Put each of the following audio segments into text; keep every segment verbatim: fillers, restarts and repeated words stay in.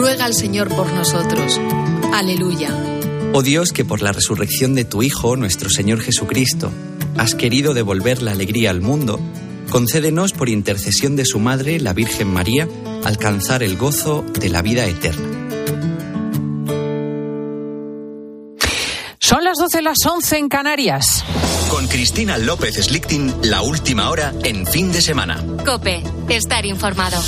ruega al Señor por nosotros. Aleluya. Oh Dios, que por la resurrección de tu Hijo, nuestro Señor Jesucristo, has querido devolver la alegría al mundo, concédenos por intercesión de su Madre, la Virgen María, alcanzar el gozo de la vida eterna. Son las doce, las once en Canarias. Con Cristina López Slichting, la última hora en fin de semana. COPE, estar informado.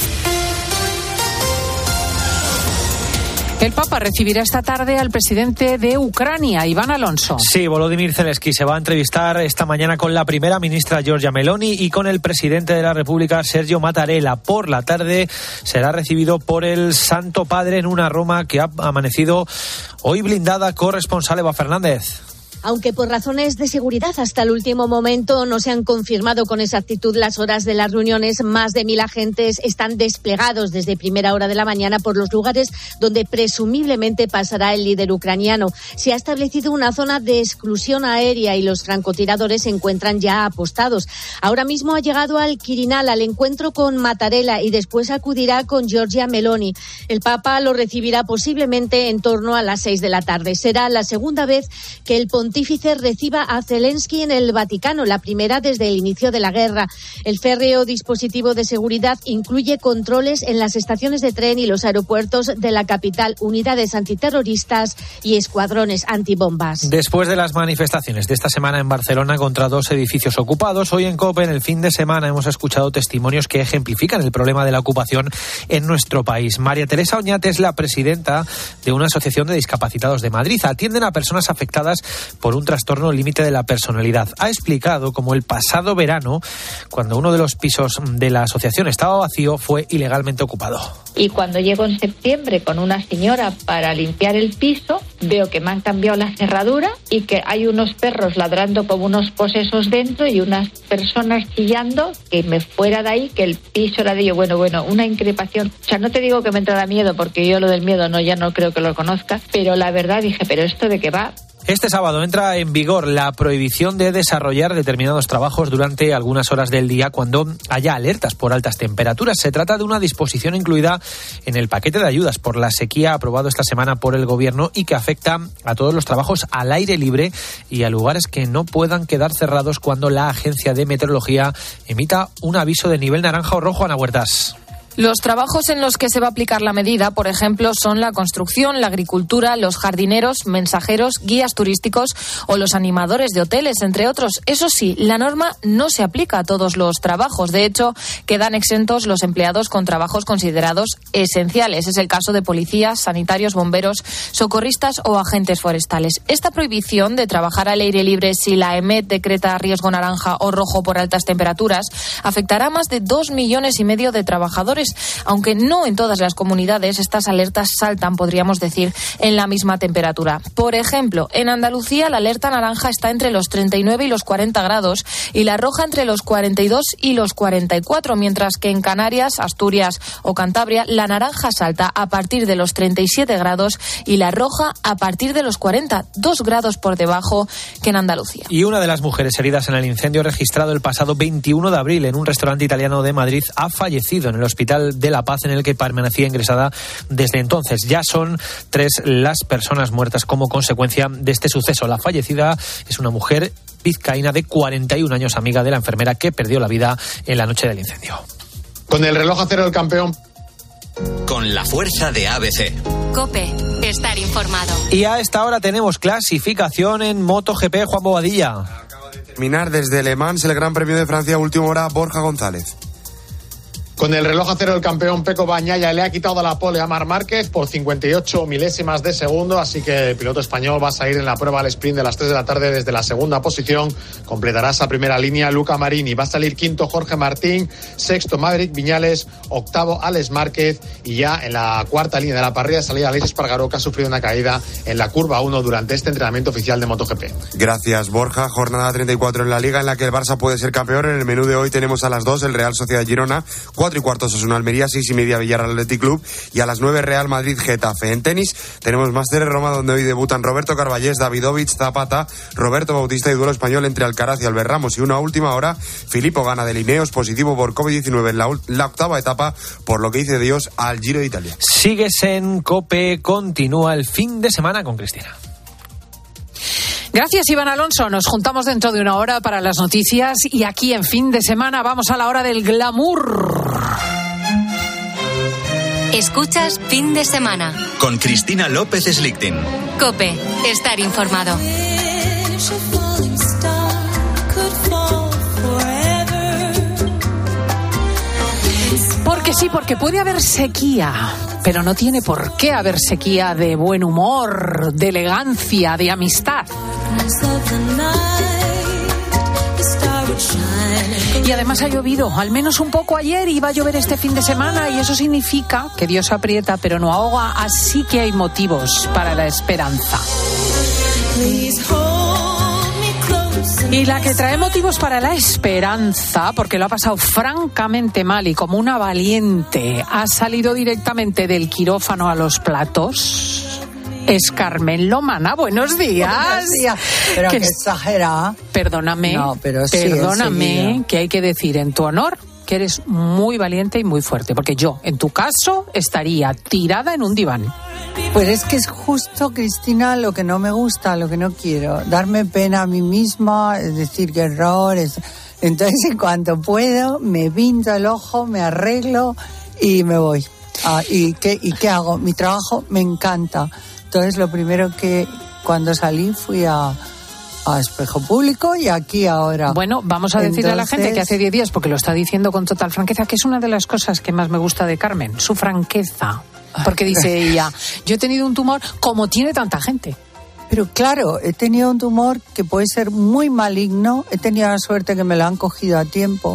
El Papa recibirá esta tarde al presidente de Ucrania, Iván Alonso. Sí, Volodymyr Zelensky se va a entrevistar esta mañana con la primera ministra Giorgia Meloni y con el presidente de la República, Sergio Mattarella. Por la tarde será recibido por el Santo Padre en una Roma que ha amanecido hoy blindada. Corresponsal Eva Fernández. Aunque por razones de seguridad hasta el último momento no se han confirmado con exactitud las horas de las reuniones, más de mil agentes están desplegados desde primera hora de la mañana por los lugares donde presumiblemente pasará el líder ucraniano. Se ha establecido una zona de exclusión aérea y los francotiradores se encuentran ya apostados. Ahora mismo ha llegado al Quirinal al encuentro con Mattarella y después acudirá con Giorgia Meloni. El Papa lo recibirá posiblemente en torno a las seis de la tarde. Será la segunda vez que el pontífice pontífice reciba a Zelensky en el Vaticano, la primera desde el inicio de la guerra. El férreo dispositivo de seguridad incluye controles en las estaciones de tren y los aeropuertos de la capital, unidades antiterroristas y escuadrones antibombas. Después de las manifestaciones de esta semana en Barcelona contra dos edificios ocupados, hoy en COPE, en el fin de semana, hemos escuchado testimonios que ejemplifican el problema de la ocupación en nuestro país. María Teresa Oñate es la presidenta de una asociación de discapacitados de Madrid. Atienden a personas afectadas por un trastorno límite de la personalidad. Ha explicado cómo el pasado verano, cuando uno de los pisos de la asociación estaba vacío, fue ilegalmente ocupado. Y cuando llego en septiembre con una señora para limpiar el piso, veo que me han cambiado la cerradura y que hay unos perros ladrando como unos posesos dentro y unas personas chillando, que me fuera de ahí, que el piso era de ellos. Bueno, bueno, una increpación. O sea, no te digo que me entrara miedo, porque yo lo del miedo no, ya no creo que lo conozca, pero la verdad dije, ¿pero esto de qué va? Este sábado entra en vigor la prohibición de desarrollar determinados trabajos durante algunas horas del día cuando haya alertas por altas temperaturas. Se trata de una disposición incluida en el paquete de ayudas por la sequía aprobado esta semana por el Gobierno y que afecta a todos los trabajos al aire libre y a lugares que no puedan quedar cerrados cuando la Agencia de Meteorología emita un aviso de nivel naranja o rojo. Ana Huertas. Los trabajos en los que se va a aplicar la medida, por ejemplo, son la construcción, la agricultura, los jardineros, mensajeros, guías turísticos o los animadores de hoteles, entre otros. Eso sí, la norma no se aplica a todos los trabajos. De hecho, quedan exentos los empleados con trabajos considerados esenciales. Es el caso de policías, sanitarios, bomberos, socorristas o agentes forestales. Esta prohibición de trabajar al aire libre si la E M E T decreta riesgo naranja o rojo por altas temperaturas afectará a más de dos millones y medio de trabajadores. Aunque no en todas las comunidades, estas alertas saltan, podríamos decir, en la misma temperatura. Por ejemplo, en Andalucía la alerta naranja está entre los treinta y nueve y los cuarenta grados y la roja entre los cuarenta y dos y los cuarenta y cuatro, mientras que en Canarias, Asturias o Cantabria la naranja salta a partir de los treinta y siete grados y la roja a partir de los cuarenta, dos grados por debajo que en Andalucía. Y una de las mujeres heridas en el incendio registrado el pasado veintiuno de abril en un restaurante italiano de Madrid ha fallecido en el Hospital de La Paz, en el que permanecía ingresada desde entonces. Ya son tres las personas muertas como consecuencia de este suceso. La fallecida es una mujer vizcaína de cuarenta y un años, amiga de la enfermera que perdió la vida en la noche del incendio. Con el reloj a cero el campeón. Con la fuerza de A B C. COPE, estar informado. Y a esta hora tenemos clasificación en MotoGP. Juan Bobadilla. Acaba de terminar desde Le Mans el Gran Premio de Francia, última hora, Borja González. Con el reloj a cero el campeón Pecco Bagnaia le ha quitado la pole a Marc Márquez por cincuenta y ocho milésimas de segundo, así que el piloto español va a salir en la prueba al sprint de las tres de la tarde desde la segunda posición. Completará esa primera línea Luca Marini, va a salir quinto Jorge Martín, sexto Maverick Viñales, octavo Alex Márquez y ya en la cuarta línea de la parrilla salía Aleix Espargaró, que ha sufrido una caída en la curva uno durante este entrenamiento oficial de MotoGP. Gracias, Borja. Jornada treinta y cuatro en la Liga, en la que el Barça puede ser campeón. En el menú de hoy tenemos a las dos el Real Sociedad Girona, cuatro cuatro y cuarto Osasuna Almería, seis y media Villarreal Athletic Club y a las nueve Real Madrid Getafe. En tenis tenemos Máster Roma, donde hoy debutan Roberto Carballés, Davidovich, Zapata, Roberto Bautista y duelo español entre Alcaraz y Albert Ramos. Y una última hora, Filippo gana de Lineos, positivo por covid diecinueve en la, la octava etapa, por lo que dice Dios al Giro de Italia. Sigues en COPE, continúa el fin de semana con Cristina. Gracias, Iván Alonso. Nos juntamos dentro de una hora para las noticias y aquí en fin de semana vamos a la hora del glamour. Escuchas Fin de Semana con Cristina López Slichting. COPE, estar informado. Porque sí, porque puede haber sequía, pero no tiene por qué haber sequía de buen humor, de elegancia, de amistad. Y además ha llovido, al menos un poco ayer, y va a llover este fin de semana, y eso significa que Dios aprieta pero no ahoga, así que hay motivos para la esperanza. Y la que trae motivos para la esperanza, porque lo ha pasado francamente mal y como una valiente ha salido directamente del quirófano a los platos, es Carmen Lomana. Buenos días. Buenos días. Pero que exagerada. Perdóname, no, pero sí, perdóname, enseguida. Que hay que decir en tu honor que eres muy valiente y muy fuerte, porque yo, en tu caso, estaría tirada en un diván. Pues es que es justo, Cristina, lo que no me gusta, lo que no quiero. Darme pena a mí misma, es decir, qué error. Es... Entonces, en cuanto puedo, me pinto el ojo, me arreglo y me voy. Ah, ¿y, qué, ¿Y qué hago? Mi trabajo me encanta. Entonces, lo primero que cuando salí fui a... a Espejo Público y aquí ahora. Bueno, vamos a decirle Entonces... a la gente que hace diez días, porque lo está diciendo con total franqueza, que es una de las cosas que más me gusta de Carmen, su franqueza. Porque dice ella, yo he tenido un tumor como tiene tanta gente. Pero claro, he tenido un tumor que puede ser muy maligno, he tenido la suerte que me lo han cogido a tiempo,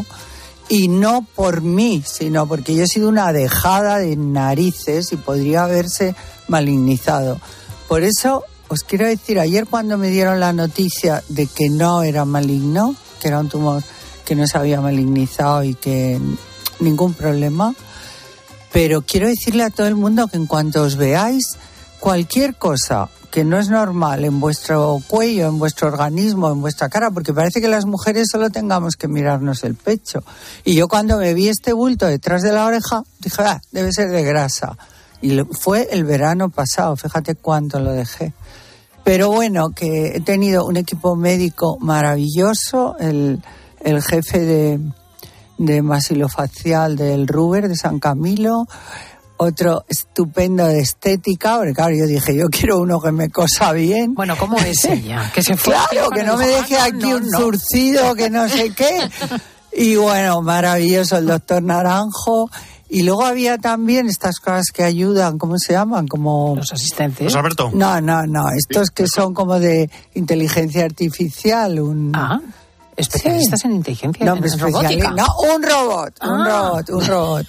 y no por mí, sino porque yo he sido una dejada de narices y podría haberse malignizado. Por eso os quiero decir, ayer cuando me dieron la noticia de que no era maligno, que era un tumor que no se había malignizado y que ningún problema, pero quiero decirle a todo el mundo que en cuanto os veáis, cualquier cosa que no es normal en vuestro cuello, en vuestro organismo, en vuestra cara, porque parece que las mujeres solo tengamos que mirarnos el pecho. Y yo cuando me vi este bulto detrás de la oreja, dije, ah, debe ser de grasa. Y fue el verano pasado, fíjate cuánto lo dejé. Pero bueno, que he tenido un equipo médico maravilloso, el, el jefe de, de masilofacial del Ruber de San Camilo, otro estupendo de estética, porque claro, yo dije, yo quiero uno que me cosa bien. Bueno, ¿cómo es ella? Que se fue claro, que no me deje aquí no, un no. zurcido, que no sé qué. Y bueno, maravilloso el doctor Naranjo. Y luego había también estas cosas que ayudan, ¿cómo se llaman? Como los asistentes. José Alberto. No, no, no, estos que son como de inteligencia artificial, un... Ah, especialistas sí. en inteligencia no, en robótica. No, un robot, ah. un robot, un robot.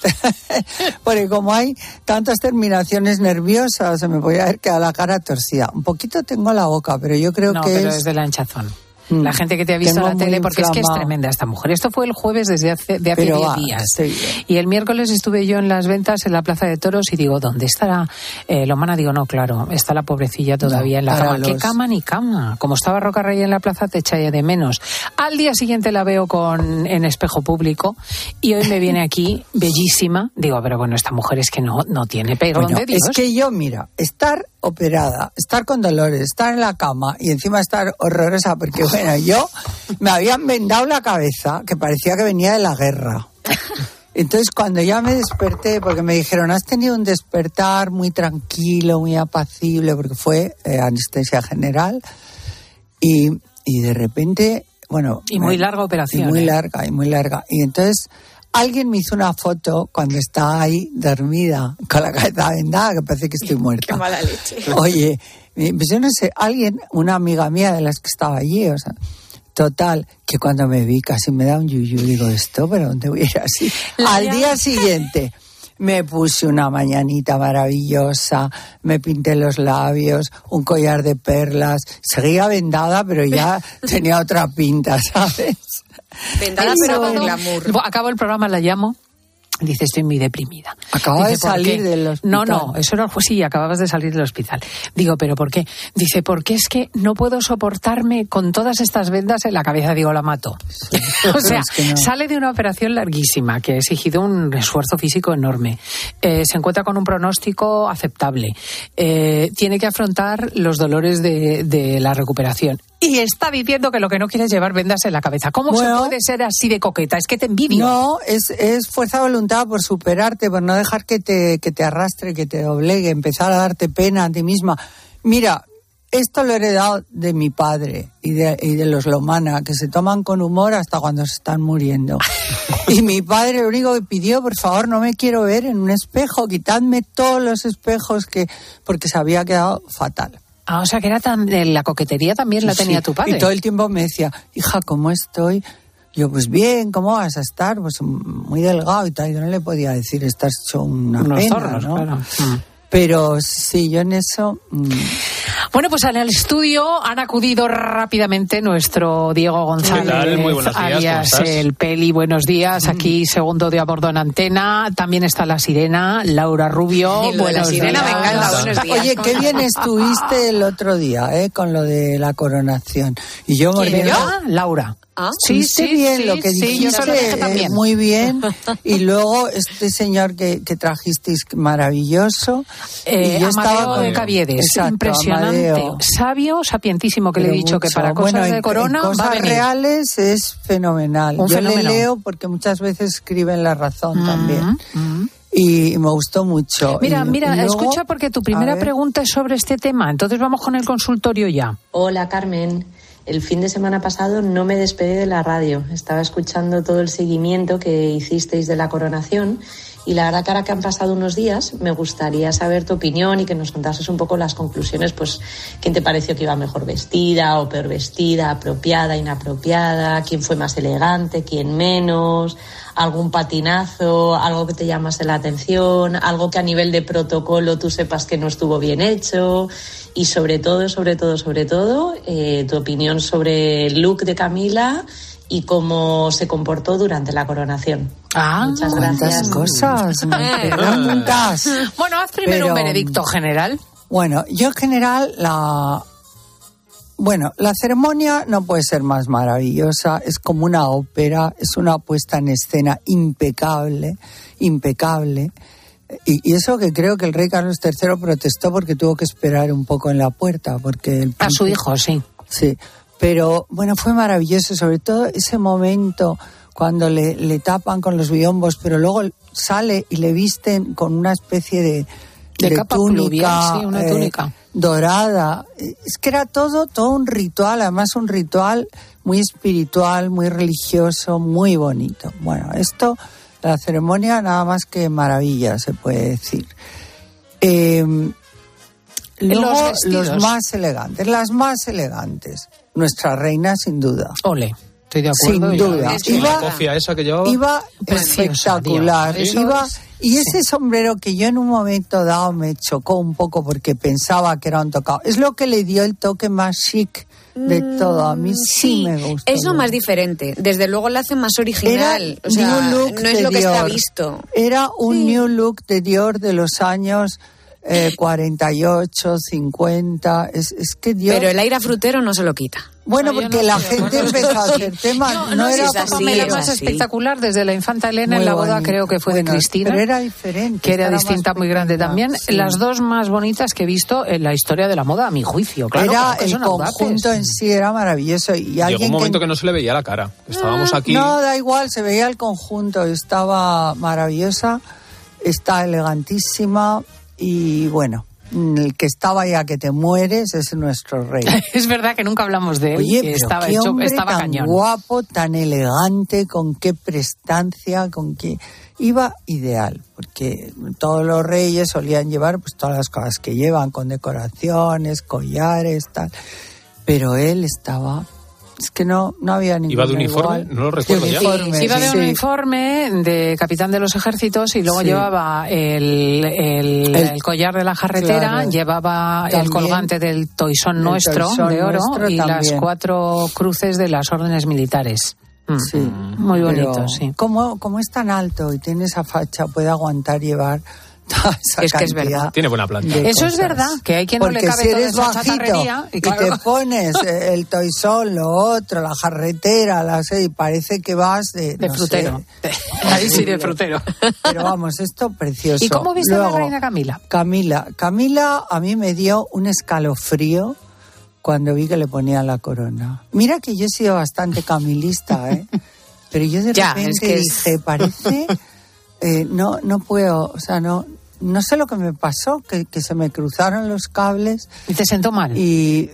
Porque como hay tantas terminaciones nerviosas, se me podía haber quedado la cara torcida. Un poquito tengo la boca, pero yo creo no, que pero es... es de la hinchazón. La gente que te ha visto en la tele, porque inflamado. Es que es tremenda esta mujer. Esto fue el jueves desde hace, de hace diez va, días. Y el miércoles estuve yo en las ventas en la Plaza de Toros y digo, ¿dónde estará eh, Lomana? Digo, no, claro, está la pobrecilla todavía no, en la cama. Los... ¿Qué cama ni cama? Como estaba Roca Rey en la plaza, te echaría de menos. Al día siguiente la veo con en Espejo Público y hoy me viene aquí bellísima. Digo, pero bueno, esta mujer es que no, no tiene perdón bueno, de Dios. Es que yo, mira, estar operada, estar con dolores, estar en la cama y encima estar horrorosa, porque bueno, yo me habían vendado la cabeza que parecía que venía de la guerra. Entonces cuando ya me desperté, porque me dijeron, has tenido un despertar muy tranquilo, muy apacible, porque fue eh, anestesia general, y, y de repente, bueno... Y muy larga operación. Y muy ¿eh? larga, y muy larga. Y entonces... Alguien me hizo una foto cuando estaba ahí dormida, con la cabeza vendada, que parece que estoy muerta. Qué mala leche. Oye, pues yo no sé, alguien, una amiga mía de las que estaba allí, o sea, total, que cuando me vi casi me da un yuyu, digo, ¿esto? ¿Pero dónde voy a ir así? La Al día siguiente me puse una mañanita maravillosa, me pinté los labios, un collar de perlas, seguía vendada, pero ya tenía otra pinta, ¿sabes? Vendada, pero con glamour. Acabo el programa, la llamo Dice, estoy muy deprimida. Acababa de salir del hospital. No, no, eso era, pues sí, acababas de salir del hospital. Digo, ¿pero por qué? Dice, porque es que no puedo soportarme con todas estas vendas en la cabeza. Digo, la mato. Sí. O sea, es que no. Sale de una operación larguísima que ha exigido un esfuerzo físico enorme. Eh, se encuentra con un pronóstico aceptable. Eh, tiene que afrontar los dolores de, de la recuperación. Y está diciendo que lo que no quiere es llevar vendas en la cabeza. ¿Cómo bueno, se puede ser así de coqueta? Es que te envidio. No, es, es fuerza de voluntad por superarte, por no dejar que te, que te arrastre, que te doblegue, empezar a darte pena a ti misma. Mira, esto lo he heredado de mi padre y de, y de los Lomana, que se toman con humor hasta cuando se están muriendo. Y mi padre lo único que pidió, por favor, no me quiero ver en un espejo, quitadme todos los espejos, que porque se había quedado fatal. Ah, o sea, que era tan, la coquetería también la tenía sí, tu padre. Y todo el tiempo me decía, hija, ¿cómo estoy? Yo, pues bien, ¿cómo vas a estar? Pues muy delgado y tal. Yo no le podía decir, estás hecho una Unos pena, zorros, ¿no? Claro. Mm. Pero sí, yo en eso... Mmm. Bueno, pues en el estudio han acudido rápidamente nuestro Diego González. ¿Qué tal? Muy buenos días, alias el Peli. Buenos días. Aquí segundo de a bordo en antena. También está la Sirena, Laura Rubio. Bueno, la Sirena días. me encanta. Buenos días. Oye, qué bien estuviste el otro día, ¿eh? Con lo de la coronación. Y yo ¿Quién? ¿Yo? Laura. ¿Ah? Sí, sí, bien sí, lo que sí, dijiste, yo se lo dije también. Muy bien. Y luego este señor que, que trajisteis, maravilloso. Eh, y yo Amadeo estaba con... Caviedes, Exacto, impresionante. Amadeo. Sabio, sapientísimo, que Pero le he dicho mucho. que para cosas bueno, de corona en cosas va a venir. reales es fenomenal. Un yo fenómeno. le leo porque muchas veces escribe en La Razón Mm-hmm. también. Mm-hmm. Y me gustó mucho. Mira, y, mira, y luego, escucha, porque tu primera pregunta es sobre este tema. Entonces vamos con el consultorio ya. Hola, Carmen. El fin de semana pasado no me despedí de la radio. Estaba escuchando todo el seguimiento que hicisteis de la coronación y la verdad que ahora que han pasado unos días me gustaría saber tu opinión y que nos contases un poco las conclusiones, pues quién te pareció que iba mejor vestida o peor vestida, apropiada, inapropiada, quién fue más elegante, quién menos, algún patinazo, algo que te llamase la atención, algo que a nivel de protocolo tú sepas que no estuvo bien hecho y sobre todo, sobre todo, sobre todo, eh, tu opinión sobre el look de Camila y cómo se comportó durante la coronación. Ah, muchas gracias. Cosas, me preguntas. Bueno, haz primero Pero, un veredicto general. Bueno, yo en general la... Bueno, la ceremonia no puede ser más maravillosa, es como una ópera, es una puesta en escena impecable, impecable. Y, y eso que creo que el rey Carlos tercero protestó porque tuvo que esperar un poco en la puerta. Porque el príncipe, a su hijo, sí. Sí, pero bueno, fue maravilloso, sobre todo ese momento cuando le, le tapan con los biombos, pero luego sale y le visten con una especie de, de, de capa túnica, pluvial, sí, una eh, túnica dorada. Es que era todo, todo un ritual, además un ritual muy espiritual, muy religioso, muy bonito. Bueno, esto, la ceremonia, nada más que maravilla, se puede decir. Eh, luego, los, los más elegantes, las más elegantes. Nuestra reina, sin duda. Ole. Estoy de acuerdo. Sin duda. Es que Iba, la cofia esa que llevaba. Iba espectacular. Iba, y ese sombrero que yo en un momento dado me chocó un poco porque pensaba que era un tocado. Es lo que le dio el toque más chic de todo. A mí sí, sí me gusta. Es lo más diferente. Desde luego lo hace más original. Era o sea, new look no es de lo que Dior. está visto. Era un sí. new look de Dior de los años eh, cuarenta y ocho, cincuenta. Es, es que Dior... Pero el aire frutero no se lo quita. Bueno, porque no la gente empezó a hacer temas. No, no, no era es así, la más espectacular desde la infanta Elena muy en la boda, bonito. Creo que fue bueno, de Cristina. Pero era diferente. Que era distinta, muy grande también. Sí. Las dos más bonitas que he visto en la historia de la moda, a mi juicio. Claro, era el conjunto en sí, era maravilloso. Y llegó un momento que... que no se le veía la cara. Estábamos aquí. No, da igual, se veía el conjunto. Estaba maravillosa, está elegantísima y bueno. El que estaba ya que te mueres es nuestro rey. Es verdad que nunca hablamos de él. Oye, que pero estaba qué hecho, hombre estaba tan cañón. Guapo, tan elegante, con qué prestancia, con qué... Iba ideal, porque todos los reyes solían llevar pues todas las cosas que llevan, con decoraciones, collares, tal. Pero él estaba... Es que no, no había ningún. ¿Iba de uniforme? Igual. No lo recuerdo de ya. Uniforme, sí, iba de sí. uniforme de capitán de los ejércitos y luego sí. llevaba el, el, el, el collar de la jarretera, claro. llevaba también el colgante del toisón nuestro toisón de oro nuestro y también. Las cuatro cruces de las órdenes militares. Sí, muy bonito, pero, sí. Como, como es tan alto y tiene esa facha, puede aguantar llevar toda esa es que es verdad. Tiene buena planta. Eso cosas. Es verdad, que hay quien Porque no le cabe si toda eres esa bajito chatarrería. Y, claro, y te pones el toisón, lo otro, la jarretera, la sé, y parece que vas de... De no frutero. Sé, ahí sí, de frutero. Pero vamos, esto precioso. ¿Y cómo viste Luego, a la reina Camila? Camila. Camila a mí me dio un escalofrío cuando vi que le ponían la corona. Mira que yo he sido bastante camilista, ¿eh? Pero yo de ya, repente es que dije, es... parece... Eh, no, no puedo, o sea, no... No sé lo que me pasó, que, que se me cruzaron los cables. ¿Y te sentó mal? Y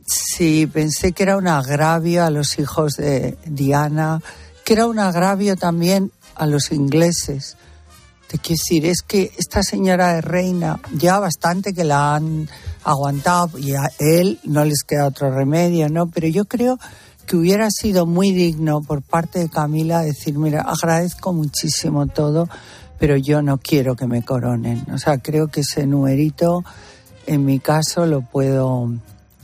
sí, pensé que era un agravio a los hijos de Diana, que era un agravio también a los ingleses. Te quiero decir, es que esta señora de reina, ya bastante que la han aguantado, y a él no les queda otro remedio, ¿no? Pero yo creo que hubiera sido muy digno por parte de Camila decir, mira, agradezco muchísimo todo, pero yo no quiero que me coronen. O sea, creo que ese numerito, en mi caso, lo puedo,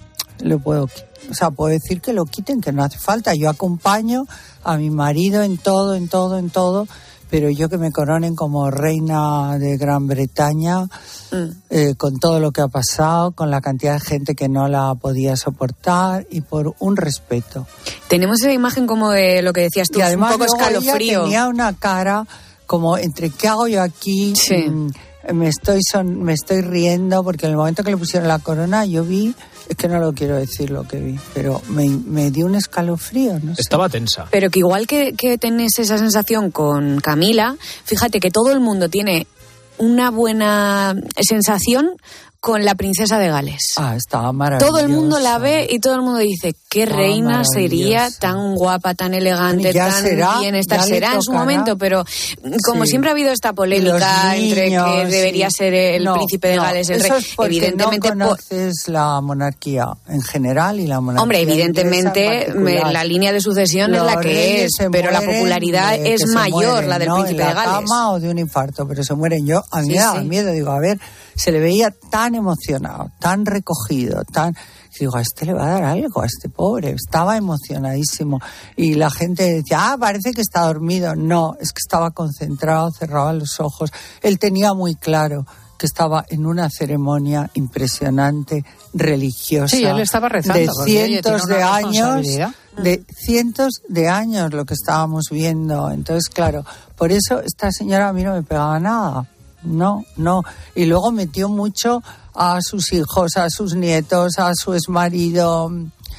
lo puedo, o sea, puedo decir que lo quiten, que no hace falta. Yo acompaño a mi marido en todo, en todo, en todo, pero yo que me coronen como reina de Gran Bretaña, mm. eh, con todo lo que ha pasado, con la cantidad de gente que no la podía soportar y por un respeto. Tenemos esa imagen como de lo que decías tú, y además, un poco escalofrío. Ella tenía una cara... como entre qué hago yo aquí, sí. mm, me estoy son, me estoy riendo, porque en el momento que le pusieron la corona yo vi, es que no lo quiero decir lo que vi, pero me, me dio un escalofrío, no sé. Estaba tensa. Pero que igual que, que tenés esa sensación con Camila, fíjate que todo el mundo tiene una buena sensación con la princesa de Gales. Ah, estaba maravillosa. Todo el mundo la ve y todo el mundo dice, qué ah, reina sería, tan guapa, tan elegante, tan será, bien estar. Será en su momento, pero como sí. siempre ha habido esta polémica niños, entre que debería sí. ser el no, príncipe de no, Gales el eso rey. Es porque evidentemente no conoces por... la monarquía en general y la monarquía. Hombre, evidentemente me, la línea de sucesión Los es la que es, pero la popularidad de, es mayor mueren, la del ¿no? príncipe de, de Gales. Cama o de un infarto, pero se mueren. Yo a mí sí, me daba sí. miedo, digo, a ver, se le veía tan emocionado, tan recogido, tan... Y digo, a este le va a dar algo, a este pobre. Estaba emocionadísimo. Y la gente decía, ah, parece que está dormido. No, es que estaba concentrado, cerraba los ojos. Él tenía muy claro que estaba en una ceremonia impresionante, religiosa. Sí, él estaba rezando. De cientos de años, de cientos de años lo que estábamos viendo. Entonces, claro, por eso esta señora a mí no me pegaba nada. No, no. Y luego metió mucho a sus hijos, a sus nietos, a su exmarido.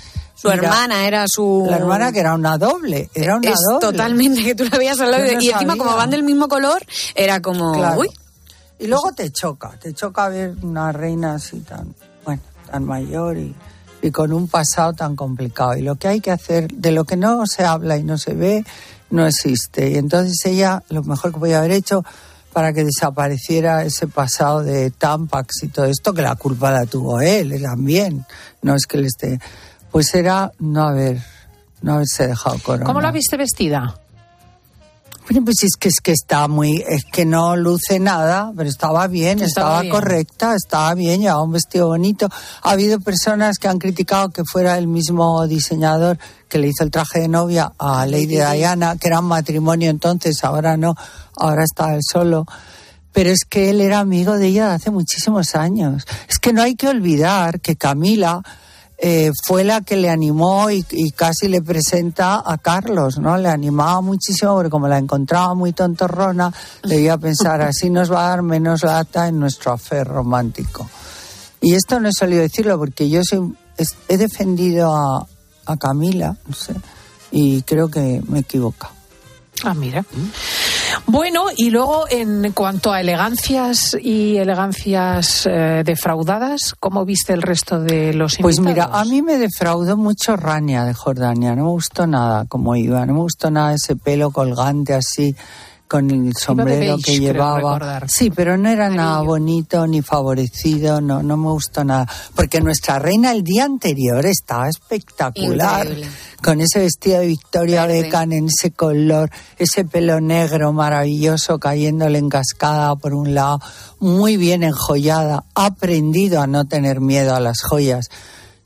Su Mira, hermana era su... La hermana que era una doble, era una es doble. Totalmente, que tú la veías al lado no y encima como van del mismo color, era como... Claro. Uy. Y luego te choca, te choca ver una reina así tan, bueno, tan mayor y, y con un pasado tan complicado. Y lo que hay que hacer, de lo que no se habla y no se ve, no existe. Y entonces ella, lo mejor que podía haber hecho... para que desapareciera ese pasado de Tampax y todo esto, que la culpa la tuvo él, él también, no es que él esté... Pues era no haber, no haberse dejado corona. ¿Cómo la viste vestida? Bueno, pues es que, es que está muy... Es que no luce nada, pero estaba bien, estaba, estaba bien. correcta, estaba bien, llevaba un vestido bonito. Ha habido personas que han criticado que fuera el mismo diseñador que le hizo el traje de novia a Lady Diana, que era un matrimonio entonces, ahora no, ahora está él solo. Pero es que él era amigo de ella de hace muchísimos años. Es que no hay que olvidar que Camila eh, fue la que le animó y, y casi le presenta a Carlos, ¿no? Le animaba muchísimo porque como la encontraba muy tontorrona, le iba a pensar, así nos va a dar menos lata en nuestro affair romántico. Y esto no he solido decirlo porque yo soy, he defendido a a Camila, no sé, y creo que me equivoco. Ah, mira. Bueno, y luego en cuanto a elegancias y elegancias eh, defraudadas, ¿cómo viste el resto de los invitados? Pues mira, a mí me defraudó mucho Rania de Jordania, no me gustó nada como iba, no me gustó nada ese pelo colgante así, con el sombrero beige, que llevaba. Sí, pero no era Amarillo. Nada bonito ni favorecido, no, no me gustó nada. Porque nuestra reina el día anterior estaba espectacular. Increíble. Con ese vestido de Victoria Verde. Beckham en ese color, ese pelo negro maravilloso cayéndole en cascada por un lado, muy bien enjollada, ha aprendido a no tener miedo a las joyas.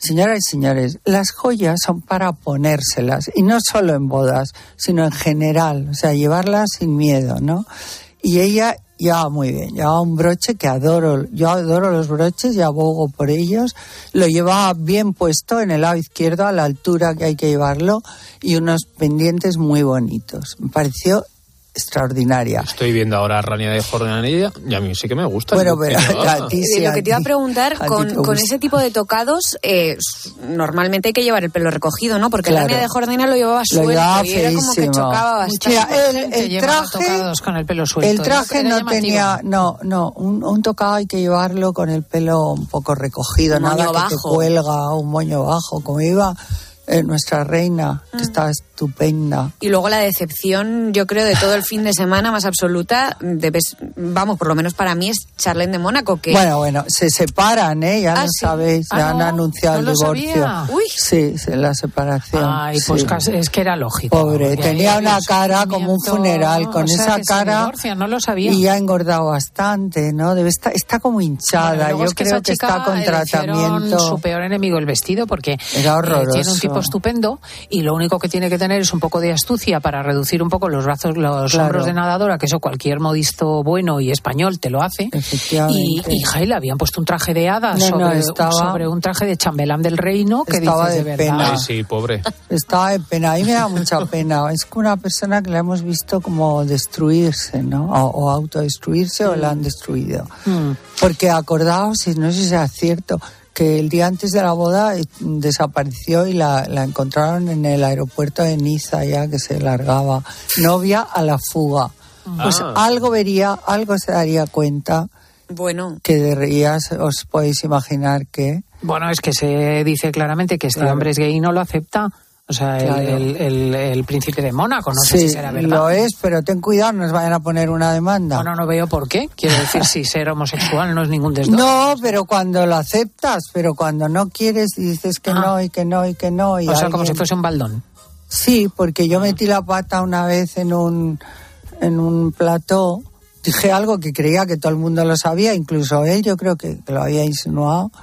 Señoras y señores, las joyas son para ponérselas, y no solo en bodas, sino en general, o sea, llevarlas sin miedo, ¿no? Y ella llevaba muy bien, llevaba un broche que adoro, yo adoro los broches y abogo por ellos, lo llevaba bien puesto en el lado izquierdo a la altura que hay que llevarlo y unos pendientes muy bonitos. Me pareció extraordinaria. Estoy viendo ahora a Rania de Jordania y a mí sí que me gusta. Bueno, pero a ti sí, lo que te iba a preguntar, a con, con ese tipo de tocados, eh, normalmente hay que llevar el pelo recogido, ¿no? Porque claro. Rania de Jordania lo llevaba lo suelto llevaba y era como que chocaba bastante. Mira, el, el traje, con el pelo suelto. El traje era no llamativo. tenía, no, no, un, un tocado hay que llevarlo con el pelo un poco recogido, un nada que bajo. te cuelga, un moño bajo, como iba eh, nuestra reina, que mm. está estupenda. Y luego la decepción, yo creo, de todo el fin de semana más absoluta, debes, vamos, por lo menos para mí, es Charlene de Mónaco. Que... Bueno, bueno, se separan, ¿eh? Ya ¿Ah, lo sí? sabéis, ya ¿Ah, han no? anunciado ¿No el lo divorcio. sabía? Uy. Sí, sí, la separación. Ay, pues sí. casi, es que era lógico. Pobre, tenía una cara como un funeral, con o sea, esa que cara. Se divorcia, no lo sabía. Y ya ha engordado bastante, ¿no? Debe estar, está como hinchada. Bueno, yo es que creo esa que chica está con tratamiento. Su peor enemigo, el vestido, porque era horroroso. Eh, tiene un tipo estupendo y lo único que tiene que tener es un poco de astucia para reducir un poco los brazos, los claro. hombros de nadadora, que eso cualquier modisto bueno y español te lo hace. Y, hija, y le habían puesto un traje de hada no, sobre, no, estaba, sobre un traje de chambelán del reino, que estaba dices de, de pena. verdad. Sí, sí, pobre. Estaba de pena. A mí me da mucha pena. Es como una persona que la hemos visto como destruirse, ¿no? O, o autodestruirse mm. o la han destruido. Mm. Porque acordaos, y no sé si sea cierto, que el día antes de la boda desapareció y la, la encontraron en el aeropuerto de Niza, ya que se largaba, novia a la fuga. Pues ah. algo vería, algo se daría cuenta. Bueno. Que de rías os podéis imaginar que... Bueno, es que se dice claramente que este claro. hombre es gay y no lo acepta. O sea, claro. el, el, el, el príncipe de Mónaco, no sí, sé si será verdad. Lo es, pero ten cuidado, no nos vayan a poner una demanda. Bueno, no veo por qué. Quiero decir, si ser homosexual no es ningún desdoro. No, pero cuando lo aceptas, pero cuando no quieres y dices que ah. no y que no y que no. Y o sea, alguien... como si fuese un baldón. Sí, porque yo metí la pata una vez en un, en un plató, dije algo que creía que todo el mundo lo sabía, incluso él, yo creo que, que lo había insinuado.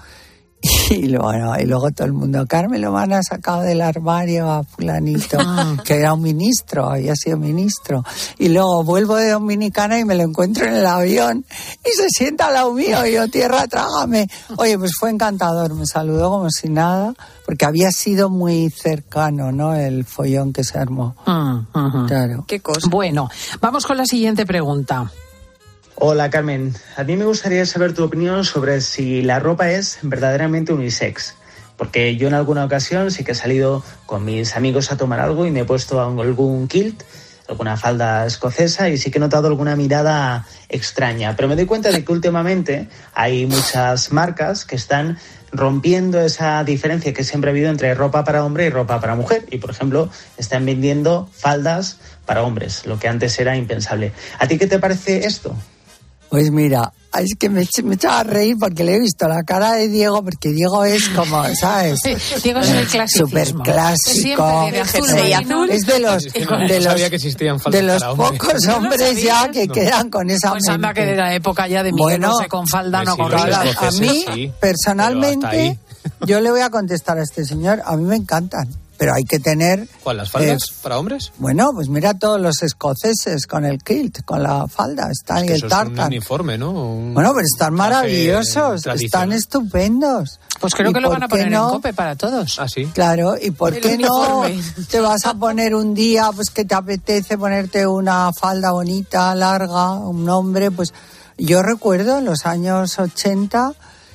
Y, bueno, y luego todo el mundo, Carmen Lomana ha sacado del armario a fulanito, que era un ministro, había sido ministro. Y luego vuelvo de Dominicana y me lo encuentro en el avión y se sienta al lado mío y yo, tierra, trágame. Oye, pues fue encantador, me saludó como si nada, porque había sido muy cercano, ¿no?, el follón que se armó. Uh, uh-huh. Claro. Qué cosa. Bueno, vamos con la siguiente pregunta. Hola Carmen, a mí me gustaría saber tu opinión sobre si la ropa es verdaderamente unisex, porque yo en alguna ocasión sí que he salido con mis amigos a tomar algo y me he puesto algún kilt, alguna falda escocesa y sí que he notado alguna mirada extraña, pero me doy cuenta de que últimamente hay muchas marcas que están rompiendo esa diferencia que siempre ha habido entre ropa para hombre y ropa para mujer y, por ejemplo, están vendiendo faldas para hombres, lo que antes era impensable. ¿A ti qué te parece esto? Pues mira, es que me, me echaba a reír porque le he visto la cara de Diego, porque Diego es como, ¿sabes? Diego es el clásico. Súper clásico. De azul y azul. Es de los, no, no, de no los, de los pocos hombres no ya que no. quedan con esa pues mente. Anda que de la época ya de Miguel, bueno, no sé, con falda, no con falda. falda. A mí, sí, personalmente, yo le voy a contestar a este señor, a mí me encantan. Pero hay que tener... ¿Cuál, las faldas eh, para hombres? Bueno, pues mira todos los escoceses con el kilt, con la falda, están es que y el eso tartan. Es un uniforme, ¿no? Un bueno, pero están maravillosos, están estupendos. Pues creo que lo van a poner no? en COPE para todos. Ah, sí. Claro, ¿y por el qué uniforme. no te vas a poner un día, pues que te apetece ponerte una falda bonita, larga, un hombre? Pues yo recuerdo en los años ochenta...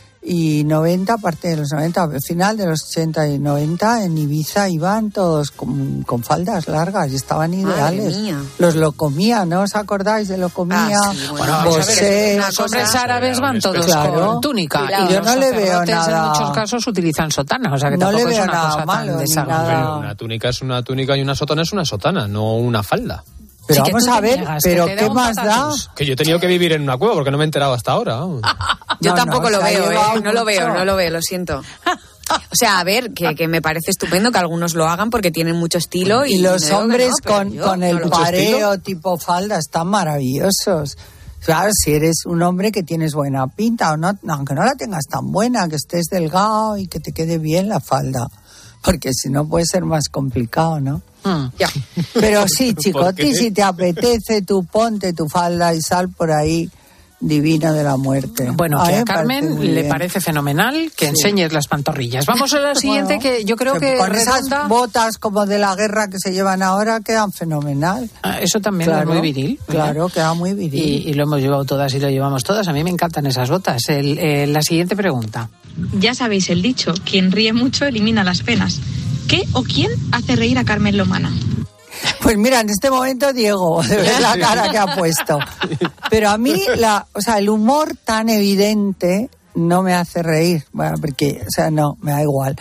y noventa, parte de los noventa, al final de los ochenta y noventa, en Ibiza iban todos con, con faldas largas y estaban ideales. Los lo comía, ¿no os acordáis de lo comía? Ah, sí, bueno, Bosé, los hombres árabes van todos claro, con túnica y yo no le veo nada. En muchos casos utilizan sotana, o sea que no tampoco le veo es una nada cosa malo, tan ni nada. Una túnica es una túnica y una sotana es una sotana, no una falda. Pero sí, vamos a ver, niegas, pero ¿qué más da? Que yo he tenido que vivir en una cueva porque no me he enterado hasta ahora. Yo no, tampoco no, lo veo, ¿eh? No mucho. lo veo, no lo veo, lo siento. O sea, a ver, que, que me parece estupendo que algunos lo hagan porque tienen mucho estilo. Y, y los hombres no, con, yo, con el no pareo tipo falda están maravillosos. Claro, si eres un hombre que tienes buena pinta, o no, aunque no la tengas tan buena, que estés delgado y que te quede bien la falda. Porque si no puede ser más complicado, ¿no? Mm. Ya. Pero sí, Chicote, si te apetece, tú ponte tu falda y sal por ahí divina de la muerte. Bueno, que a Carmen le bien. parece fenomenal que sí. enseñes las pantorrillas. Vamos a la siguiente, bueno, que yo creo que con redonda... esas botas como de la guerra que se llevan ahora quedan fenomenal. Ah, eso también claro, es muy viril. Claro, queda muy viril. Y, y lo hemos llevado todas y lo llevamos todas. A mí me encantan esas botas. El, eh, la siguiente pregunta. Ya sabéis el dicho, quien ríe mucho elimina las penas. ¿Qué o quién hace reír a Carmen Lomana? Pues mira, en este momento Diego, de ver la cara que ha puesto. Pero a mí, la, o sea, el humor tan evidente no me hace reír. Bueno, porque, o sea, no, me da igual.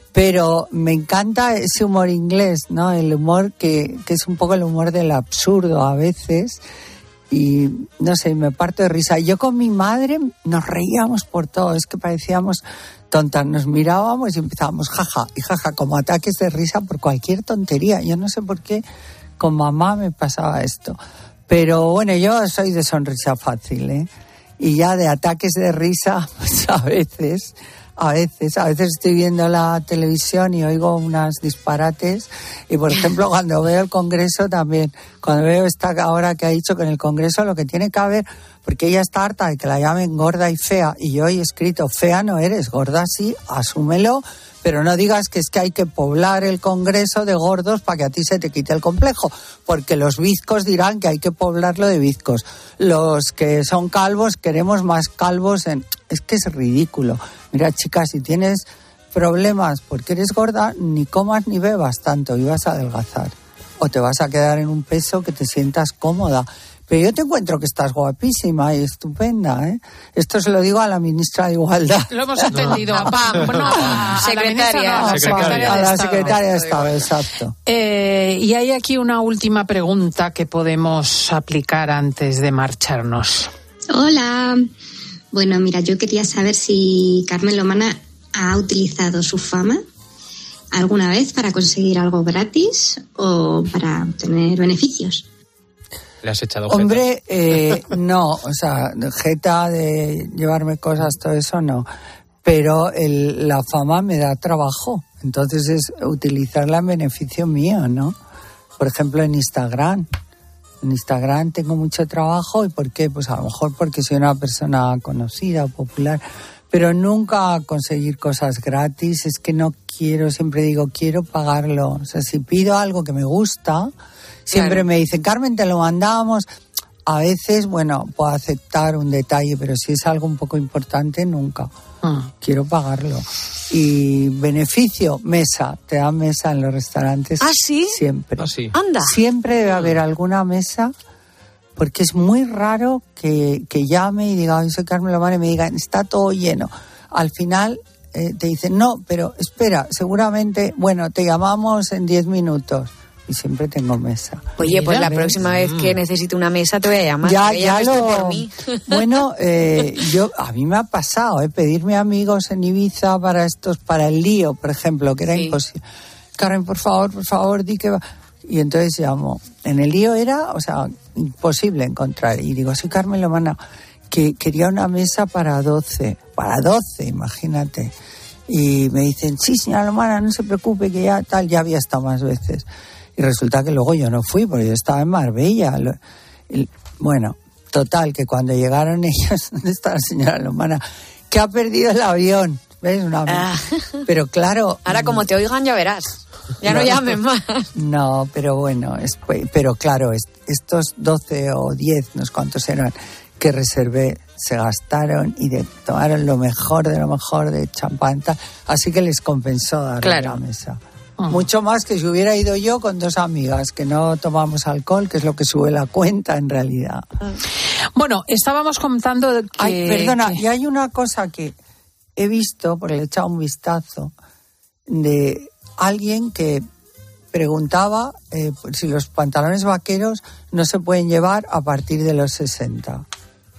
Pero me encanta ese humor inglés, ¿no? El humor que, que es un poco el humor del absurdo a veces. Y, no sé, me parto de risa. Yo con mi madre nos reíamos por todo. Es que parecíamos tontas. Nos mirábamos y empezábamos jaja y jaja, como ataques de risa por cualquier tontería. Yo no sé por qué con mamá me pasaba esto. Pero bueno, yo soy de sonrisa fácil, ¿eh? Y ya de ataques de risa, pues a veces... A veces, a veces estoy viendo la televisión y oigo unos disparates y, por ejemplo, cuando veo el Congreso también, cuando veo esta ahora que ha dicho que en el Congreso lo que tiene que haber, porque ella está harta de que la llamen gorda y fea, y yo he escrito, fea no eres, gorda sí, asúmelo, pero no digas que es que hay que poblar el Congreso de gordos para que a ti se te quite el complejo, porque los bizcos dirán que hay que poblarlo de bizcos. Los que son calvos queremos más calvos en... Es que es ridículo. Mira, chica, si tienes problemas porque eres gorda, ni comas ni bebas tanto y vas a adelgazar. O te vas a quedar en un peso que te sientas cómoda. Pero yo te encuentro que estás guapísima y estupenda, ¿eh? Esto se lo digo a la ministra de Igualdad. Lo hemos entendido. No. Pa, no, a secretaria. A la secretaria, a la secretaria de Estado, exacto. Eh, y hay aquí una última pregunta que podemos aplicar antes de marcharnos. Hola. Bueno, mira, yo quería saber si Carmen Lomana ha utilizado su fama alguna vez para conseguir algo gratis o para obtener beneficios. ¿Le has echado jeta? Hombre, eh, no, o sea, jeta de llevarme cosas, todo eso no. Pero el, la fama me da trabajo, entonces es utilizarla en beneficio mío, ¿no? Por ejemplo, en Instagram. En Instagram tengo mucho trabajo. ¿Y por qué? Pues a lo mejor porque soy una persona conocida o popular, pero nunca conseguir cosas gratis. Es que no quiero, siempre digo, quiero pagarlo. O sea, si pido algo que me gusta, siempre claro. me dicen, Carmen, te lo mandamos. A veces, bueno, puedo aceptar un detalle, pero si es algo un poco importante, nunca. Ah. Quiero pagarlo. Y beneficio, mesa. Te dan mesa en los restaurantes. ¿Ah, sí? Siempre. ¿Ah, sí? Anda. Siempre debe haber alguna mesa, porque es muy raro que, que llame y diga, ay, soy Carmen Lomana, y me digan, está todo lleno. Al final eh, te dicen, no, pero espera, seguramente, bueno, te llamamos en diez minutos. Y siempre tengo mesa. Oye, pues la próxima vez que necesite una mesa te voy a llamar. Ya, ya lo... por mí. Bueno, eh, yo a mí me ha pasado, eh, pedirme amigos en Ibiza para estos, para el lío, por ejemplo, que era sí. imposible. Carmen, por favor, por favor, di que va. Y entonces llamo. En el lío era, o sea, imposible encontrar. Y digo, soy Carmen Lomana, que quería una mesa para doce. Para doce, imagínate. Y me dicen, sí, señora Lomana, no se preocupe, que ya tal, ya había estado más veces. Y resulta que luego yo no fui, porque yo estaba en Marbella. Bueno, total, que cuando llegaron ellos, ¿dónde está la señora Lomana? Que ha perdido el avión. ¿Ves? Una... Ah. Pero claro... Ahora como te oigan ya verás. Ya no, no llamen más. No, pero bueno, es, pero claro, estos doce o diez, no sé cuántos eran, que reservé, se gastaron y de, tomaron lo mejor de lo mejor de champán. Así que les compensó darle claro. la mesa. Uh-huh. Mucho más que si hubiera ido yo con dos amigas, que no tomamos alcohol, que es lo que sube la cuenta en realidad. Bueno, estábamos contando que... Ay, perdona, que... y hay una cosa que he visto, porque le he echado un vistazo, de alguien que preguntaba eh, si los pantalones vaqueros no se pueden llevar a partir de los sesenta.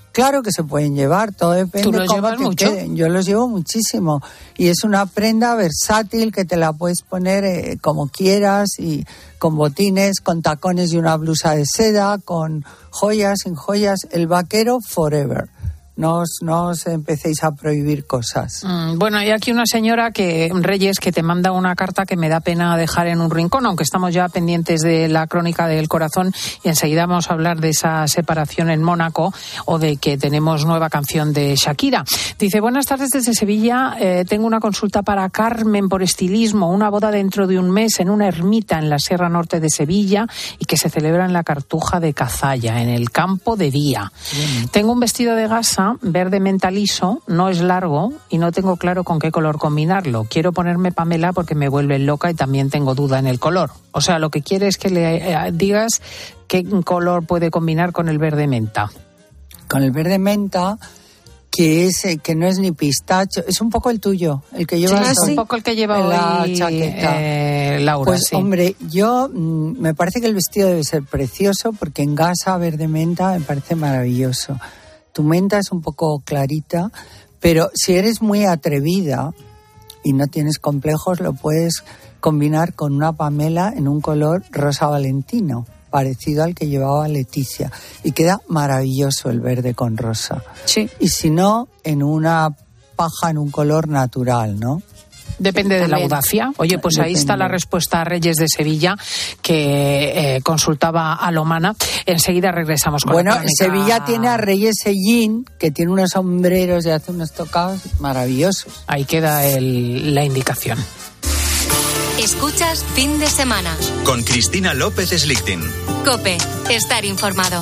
Claro que se pueden llevar, todo depende de cómo te mucho? queden. Yo los llevo muchísimo y es una prenda versátil que te la puedes poner eh, como quieras, y con botines, con tacones y una blusa de seda, con joyas, sin joyas. El vaquero forever. No os, no os empecéis a prohibir cosas. Mm, bueno, hay aquí una señora, que Reyes, que te manda una carta que me da pena dejar en un rincón, aunque estamos ya pendientes de la crónica del corazón y enseguida vamos a hablar de esa separación en Mónaco o de que tenemos nueva canción de Shakira. Dice, buenas tardes desde Sevilla, eh, tengo una consulta para Carmen por estilismo, una boda dentro de un mes en una ermita en la Sierra Norte de Sevilla y que se celebra en la Cartuja de Cazalla, en el campo de día. Bien. Tengo un vestido de gasa verde menta liso, no es largo y no tengo claro con qué color combinarlo. Quiero ponerme Pamela porque me vuelve loca y también tengo duda en el color. O sea, lo que quiere es que le eh, digas qué color puede combinar con el verde menta. Con el verde menta, que es que no es ni pistacho, es un poco el tuyo, el que lleva sí, es un poco el que lleva la hoy, chaqueta. Eh, Laura, pues sí. Hombre, yo mm, me parece que el vestido debe ser precioso porque en gasa verde menta me parece maravilloso. Tu menta es un poco clarita, pero si eres muy atrevida y no tienes complejos, lo puedes combinar con una Pamela en un color rosa valentino, parecido al que llevaba Leticia. Y queda maravilloso el verde con rosa. Sí. Y si no, en una paja en un color natural, ¿no? Depende de También. la audacia. Oye, pues Depende. ahí está la respuesta a Reyes de Sevilla, que eh, consultaba a Lomana. Enseguida regresamos con bueno, la crónica. Sevilla tiene a Reyes Sellín, que tiene unos sombreros y hace unos tocados maravillosos. Ahí queda el, la indicación. Escuchas Fin de Semana. Con Cristina López Slichting. COPE. Estar informado.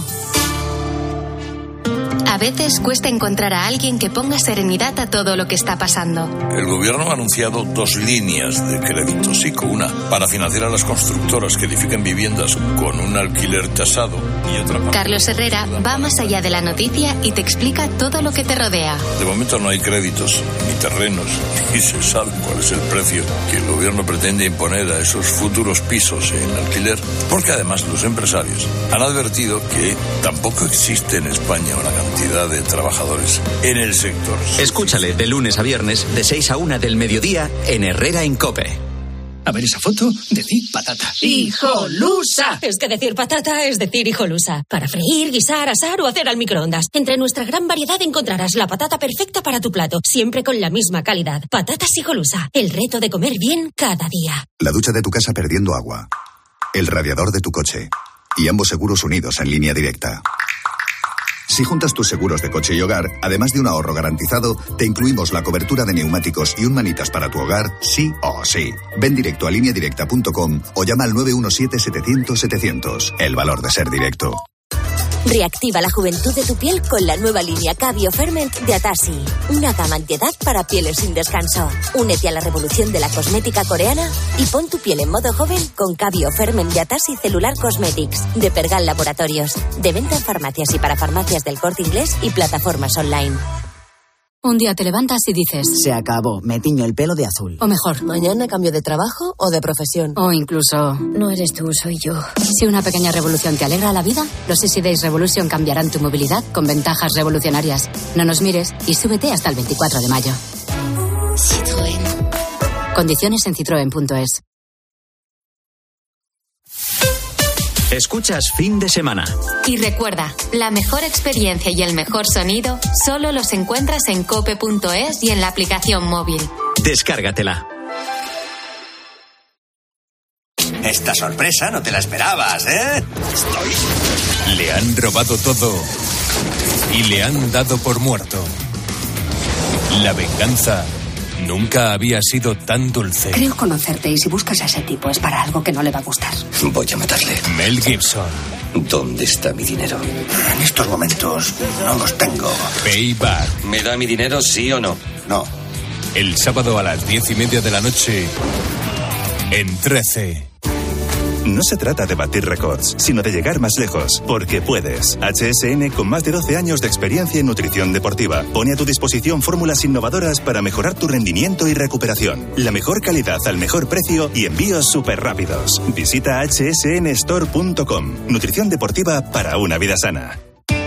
A veces cuesta encontrar a alguien que ponga serenidad a todo lo que está pasando. El gobierno ha anunciado dos líneas de crédito, sí, con una para financiar a las constructoras que edifiquen viviendas con un alquiler tasado y otra para... Carlos Herrera va más allá de la noticia y te explica todo lo que te rodea. De momento no hay créditos, ni terrenos, ni se sabe cuál es el precio que el gobierno pretende imponer a esos futuros pisos en alquiler, porque además los empresarios han advertido que tampoco existe en España una cantidad de trabajadores en el sector. Escúchale de lunes a viernes de seis a una del mediodía en Herrera en COPE. A ver esa foto, decir patata. ¡Hijolusa! Es que decir patata es decir hijolusa. Para freír, guisar, asar o hacer al microondas. Entre nuestra gran variedad encontrarás la patata perfecta para tu plato, siempre con la misma calidad. Patatas hijolusa, el reto de comer bien cada día. La ducha de tu casa perdiendo agua. El radiador de tu coche. Y ambos seguros unidos en línea directa. Si juntas tus seguros de coche y hogar, además de un ahorro garantizado, te incluimos la cobertura de neumáticos y un manitas para tu hogar, sí o sí. Ven directo a línea directa punto com o llama al nueve uno siete, setecientos, setecientos. El valor de ser directo. Reactiva la juventud de tu piel con la nueva línea Cabio Ferment de Atasi. Una gama antiedad para pieles sin descanso. Únete a la revolución de la cosmética coreana y pon tu piel en modo joven con Cabio Ferment de Atasi Cellular Cosmetics de Pergal Laboratorios. De venta en farmacias y para farmacias del Corte Inglés y plataformas online. Un día te levantas y dices... Se acabó, me tiño el pelo de azul. O mejor... Mañana cambio de trabajo o de profesión. O incluso... No eres tú, soy yo. Si una pequeña revolución te alegra la vida, los Easy Days Revolution cambiarán tu movilidad con ventajas revolucionarias. No nos mires y súbete hasta el veinticuatro de mayo. Citroën. Condiciones en citroen punto es. Escuchas Fin de Semana. Y recuerda, la mejor experiencia y el mejor sonido solo los encuentras en cope punto es y en la aplicación móvil. Descárgatela. Esta sorpresa no te la esperabas, ¿eh? Estoy... Le han robado todo y le han dado por muerto. La venganza nunca había sido tan dulce. Creo conocerte y si buscas a ese tipo es para algo que no le va a gustar. Voy a matarle. Mel Gibson. ¿Dónde está mi dinero? En estos momentos no los tengo. Payback. ¿Me da mi dinero, sí o no? No. El sábado a las diez y media de la noche en trece. No se trata de batir récords, sino de llegar más lejos, porque puedes. H S N, con más de doce años de experiencia en nutrición deportiva, pone a tu disposición fórmulas innovadoras para mejorar tu rendimiento y recuperación. La mejor calidad al mejor precio y envíos súper rápidos. Visita hache ese ene store punto com. Nutrición deportiva para una vida sana.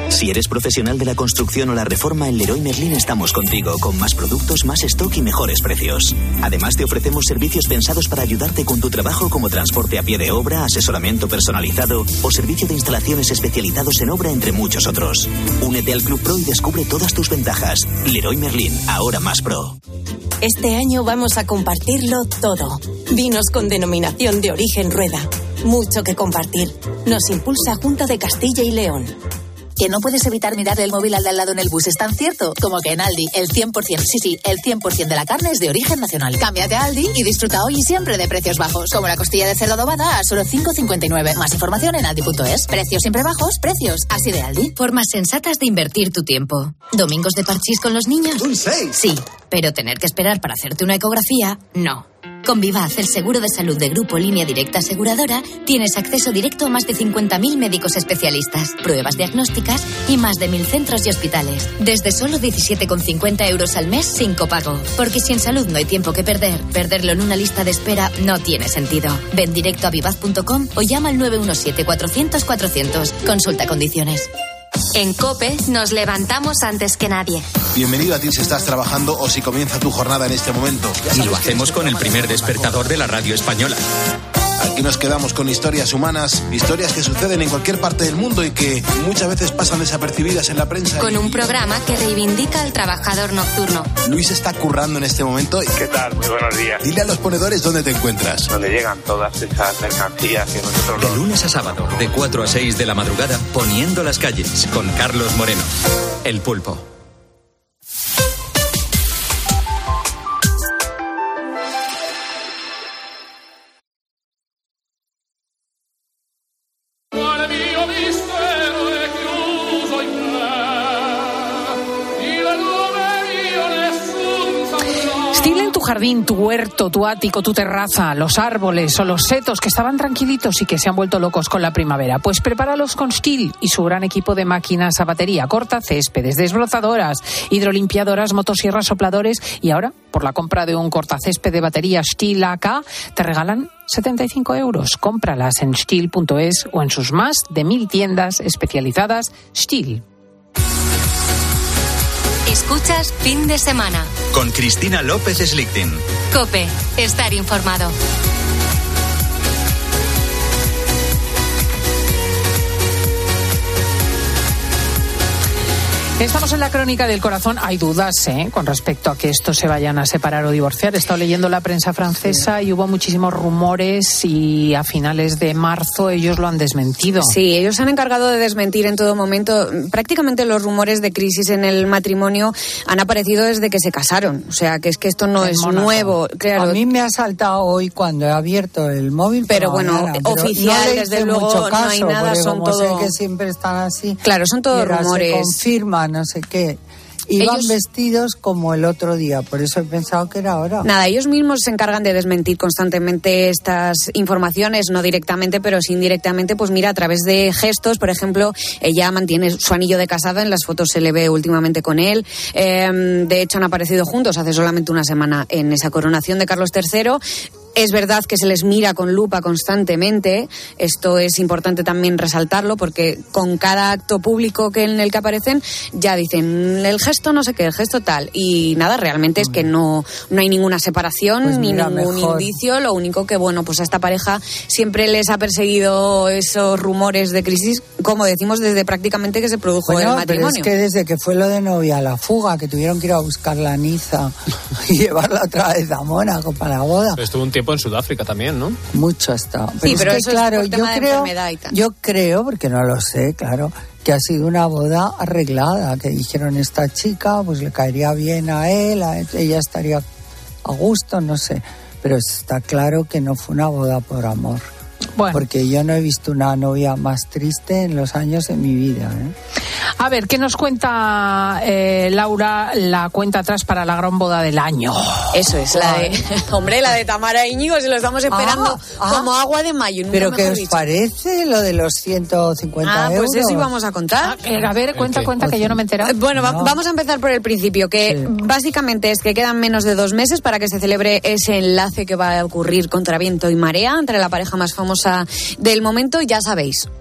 Si eres profesional de la construcción o la reforma, en Leroy Merlin estamos contigo, con más productos, más stock y mejores precios. Además, te ofrecemos servicios pensados para ayudarte con tu trabajo, como transporte a pie de obra, asesoramiento personalizado o servicio de instalaciones especializados en obra, entre muchos otros. Únete al Club Pro y descubre todas tus ventajas. Leroy Merlin, ahora más pro. Este año vamos a compartirlo todo. Vinos con denominación de origen Rueda. Mucho que compartir. Nos impulsa Junta de Castilla y León. Que no puedes evitar mirar el móvil al de al lado en el bus es tan cierto como que en Aldi el cien por ciento, sí, sí, el cien por ciento de la carne es de origen nacional. Cámbiate a Aldi y disfruta hoy y siempre de precios bajos, como la costilla de cerdo adobada a solo cinco cincuenta y nueve. Más información en aldi punto es. Precios siempre bajos, precios así de Aldi. Formas sensatas de invertir tu tiempo. ¿Domingos de parchís con los niños? ¡Un seis! Sí, pero tener que esperar para hacerte una ecografía, no. Con Vivaz, el seguro de salud de Grupo Línea Directa Aseguradora, tienes acceso directo a más de cincuenta mil médicos especialistas, pruebas diagnósticas y más de mil centros y hospitales. Desde solo diecisiete con cincuenta euros al mes sin copago. Porque si en salud no hay tiempo que perder, perderlo en una lista de espera no tiene sentido. Ven directo a vivaz punto com o llama al nueve uno siete cuatrocientos cuatrocientos. Consulta condiciones. En COPE nos levantamos antes que nadie. Bienvenido a ti si estás trabajando o si comienza tu jornada en este momento. Y lo hacemos con el primer despertador de la radio española. Aquí nos quedamos con historias humanas, historias que suceden en cualquier parte del mundo y que muchas veces pasan desapercibidas en la prensa. Con un programa que reivindica al trabajador nocturno. Luis está currando en este momento. ¿Qué tal? Muy buenos días. Dile a los ponedores dónde te encuentras. Donde llegan todas esas mercancías que nosotros... De lunes a sábado, de cuatro a seis de la madrugada, poniendo las calles, con Carlos Moreno. El Pulpo. Jardín, tu huerto, tu ático, tu terraza, los árboles o los setos que estaban tranquilitos y que se han vuelto locos con la primavera. Pues prepáralos con Stihl y su gran equipo de máquinas a batería, cortacéspedes, desbrozadoras, hidrolimpiadoras, motosierras, sopladores y ahora, por la compra de un cortacésped de batería Stihl A K, te regalan setenta y cinco euros. Cómpralas en stihl punto es o en sus más de mil tiendas especializadas Stihl. Escuchas Fin de Semana. Con Cristina López Slichting. COPE. Estar informado. Estamos en la crónica del corazón. Hay dudas ¿eh? con respecto a que estos se vayan a separar o divorciar. He estado leyendo la prensa francesa sí. y hubo muchísimos rumores y a finales de marzo ellos lo han desmentido. Sí, ellos se han encargado de desmentir en todo momento. Prácticamente los rumores de crisis en el matrimonio han aparecido desde que se casaron. O sea, que es que esto no en es Mónaco. Nuevo. Claro. A mí me ha saltado hoy cuando he abierto el móvil. Pero bueno, mañana, oficial, pero no desde luego caso, no hay nada, son como todo... sé que siempre están así. Claro, son todos rumores. Se confirman, no sé qué. Iban ellos... vestidos como el otro día, por eso he pensado que era ahora. Nada, ellos mismos se encargan de desmentir constantemente estas informaciones, no directamente, pero sí indirectamente, pues mira, a través de gestos. Por ejemplo, ella mantiene su anillo de casada, en las fotos se le ve últimamente con él. Eh, de hecho, han aparecido juntos hace solamente una semana en esa coronación de Carlos tercero. Es verdad que se les mira con lupa constantemente. Esto es importante también resaltarlo porque con cada acto público que en el que aparecen ya dicen el gesto no sé qué, el gesto tal. Y nada, realmente es que no, no hay ninguna separación pues ni ningún mejor. indicio. Lo único que, bueno, pues a esta pareja siempre les ha perseguido esos rumores de crisis, como decimos, desde prácticamente que se produjo bueno, el matrimonio. Pero es que desde que fue lo de novia, la fuga, que tuvieron que ir a buscar la Niza y llevarla otra vez a Mónaco para la boda. Pero estuvo un tiempo en Sudáfrica también, ¿no? Mucho ha estado. Pero sí, es pero que, eso claro, es por tema yo de creo, enfermedad y tal. Yo creo, porque no lo sé, claro, que ha sido una boda arreglada, que dijeron esta chica, pues le caería bien a él, a ella estaría a gusto, no sé. Pero está claro que no fue una boda por amor. Bueno. Porque yo no he visto una novia más triste en los años de mi vida, ¿eh? A ver, ¿qué nos cuenta eh, Laura, la cuenta atrás para la gran boda del año? Eso es, la de, hombre, la de Tamara e Íñigo, se lo estamos esperando ah, como ah, agua de mayo. ¿Pero qué os dicho. parece lo de los ciento cincuenta ah, euros? Pues eso íbamos a contar. Ah, a ver, cuenta, cuenta, que yo no me he enterado. Bueno, no. vamos a empezar por el principio, que sí. básicamente es que quedan menos de dos meses para que se celebre ese enlace que va a ocurrir contra viento y marea entre la pareja más famosa del momento. Ya sabéis,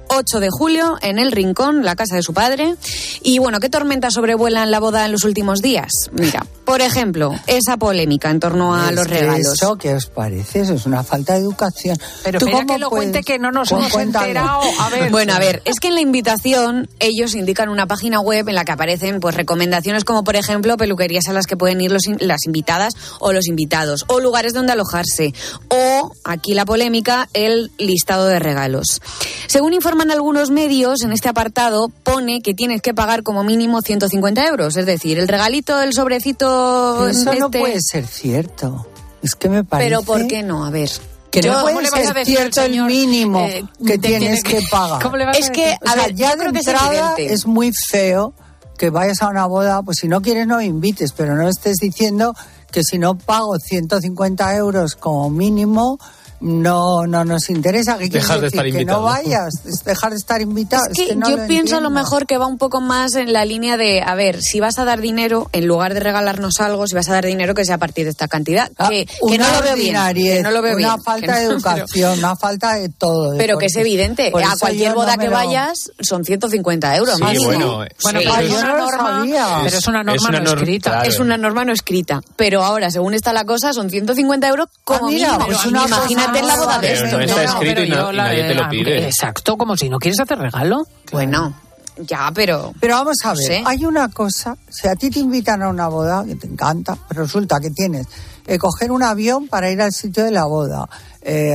ocho de julio en El Rincón, la casa de su padre. Y bueno, ¿qué tormentas sobrevuelan la boda en los últimos días? Mira, por ejemplo, esa polémica en torno a es los regalos. ¿Eso qué os parece? Eso es una falta de educación. Pero espera que lo cuente, que no nos hemos enterado. A ver. Bueno, a ver, es que en la invitación ellos indican una página web en la que aparecen pues recomendaciones como, por ejemplo, peluquerías a las que pueden ir los, las invitadas o los invitados, o lugares donde alojarse, o, aquí la polémica, el listado de regalos. Según informan algunos medios, en este apartado pone que tienes que pagar como mínimo ciento cincuenta euros, es decir, el regalito, el sobrecito... Pero eso este... no puede ser cierto. Es que me parece... Pero ¿por qué no? A ver... Que Yo, no puede ser cierto el mínimo eh, que tienes que, que pagar. ¿Cómo le vas es a que, a o sea, ver, ya de entrada es, es muy feo que vayas a una boda, pues si no quieres no invites, pero no estés diciendo que si no pago ciento cincuenta euros como mínimo... No, no nos interesa. ¿Qué dejar de decir? estar Que invitado. no vayas, es dejar de estar invitado. Es que, es que no yo lo pienso entiendo. a lo mejor que va un poco más en la línea de, a ver, si vas a dar dinero, en lugar de regalarnos algo, si vas a dar dinero que sea a partir de esta cantidad. Ah, que, que no lo veo bien. Que no lo veo una bien, falta no, de educación, pero, una falta de todo. De pero que es evidente. A cualquier boda no que lo... vayas son ciento cincuenta euros. Sí, más bueno, bueno sí, pero, es, es una norma, pero es una norma es una no norma, escrita. Claro. Es una norma no escrita. Pero ahora, según está la cosa, son ciento cincuenta euros como ah, mira, mínimo. Pues una imagínate en la boda de esto. No está no, escrito y, no, y nadie te lo pide. Exacto, como si no quieres hacer regalo. Bueno, ya, pero... Pero vamos a ver, ¿sí? Hay una cosa, si a ti te invitan a una boda, que te encanta, pero resulta que tienes que coger un avión para ir al sitio de la boda, eh,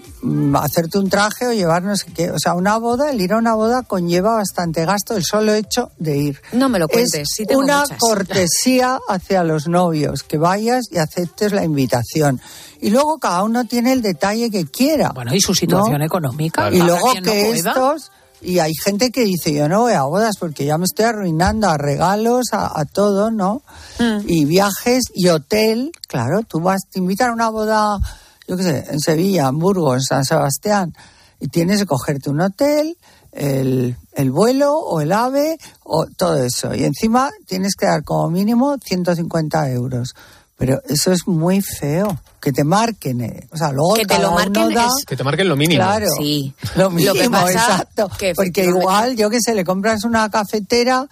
hacerte un traje o llevar no sé qué, o sea, una boda, el ir a una boda conlleva bastante gasto, el solo hecho de ir. No me lo cuentes, es sí tengo una muchas. cortesía hacia los novios, que vayas y aceptes la invitación. Y luego cada uno tiene el detalle que quiera. Bueno, y su situación ¿no? económica. Y luego que no estos... Y hay gente que dice, yo no voy a bodas porque ya me estoy arruinando a regalos, a, a todo, ¿no? Mm. Y viajes y hotel, claro, tú vas, te invitan a una boda, yo qué sé, en Sevilla, en Burgos, en San Sebastián, y tienes que cogerte un hotel, el, el vuelo o el AVE, o todo eso. Y encima tienes que dar como mínimo ciento cincuenta euros. Pero eso es muy feo, que te marquen, eh. O sea, luego que te lo marquen da, es... que te marquen lo mínimo. Claro, sí. Lo mínimo, lo que pasa, exacto. Que porque igual, yo que sé, le compras una cafetera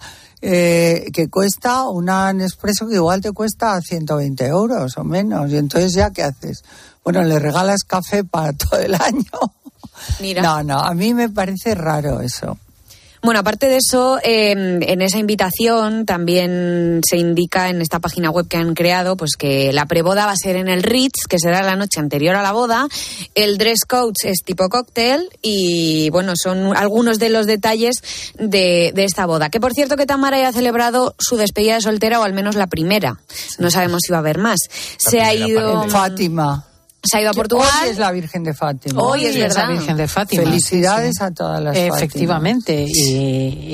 eh, que cuesta, una Nespresso que igual te cuesta ciento veinte euros o menos. Y entonces, ¿ya qué haces? Bueno, le regalas café para todo el año. Mira. No, no, a mí me parece raro eso. Bueno, aparte de eso, eh, en esa invitación también se indica en esta página web que han creado pues que la preboda va a ser en el Ritz, que será la noche anterior a la boda. El dress code es tipo cóctel y, bueno, son algunos de los detalles de, de esta boda. Que, por cierto, que Tamara ya ha celebrado su despedida de soltera, o al menos la primera. No sabemos si va a haber más. La se ha ido... En Fátima. Se ha ido a Portugal. Hoy es la Virgen de Fátima. Hoy es verdad. la Virgen de Fátima. Felicidades sí, sí. a todas las Efectivamente. Fátimas. Y,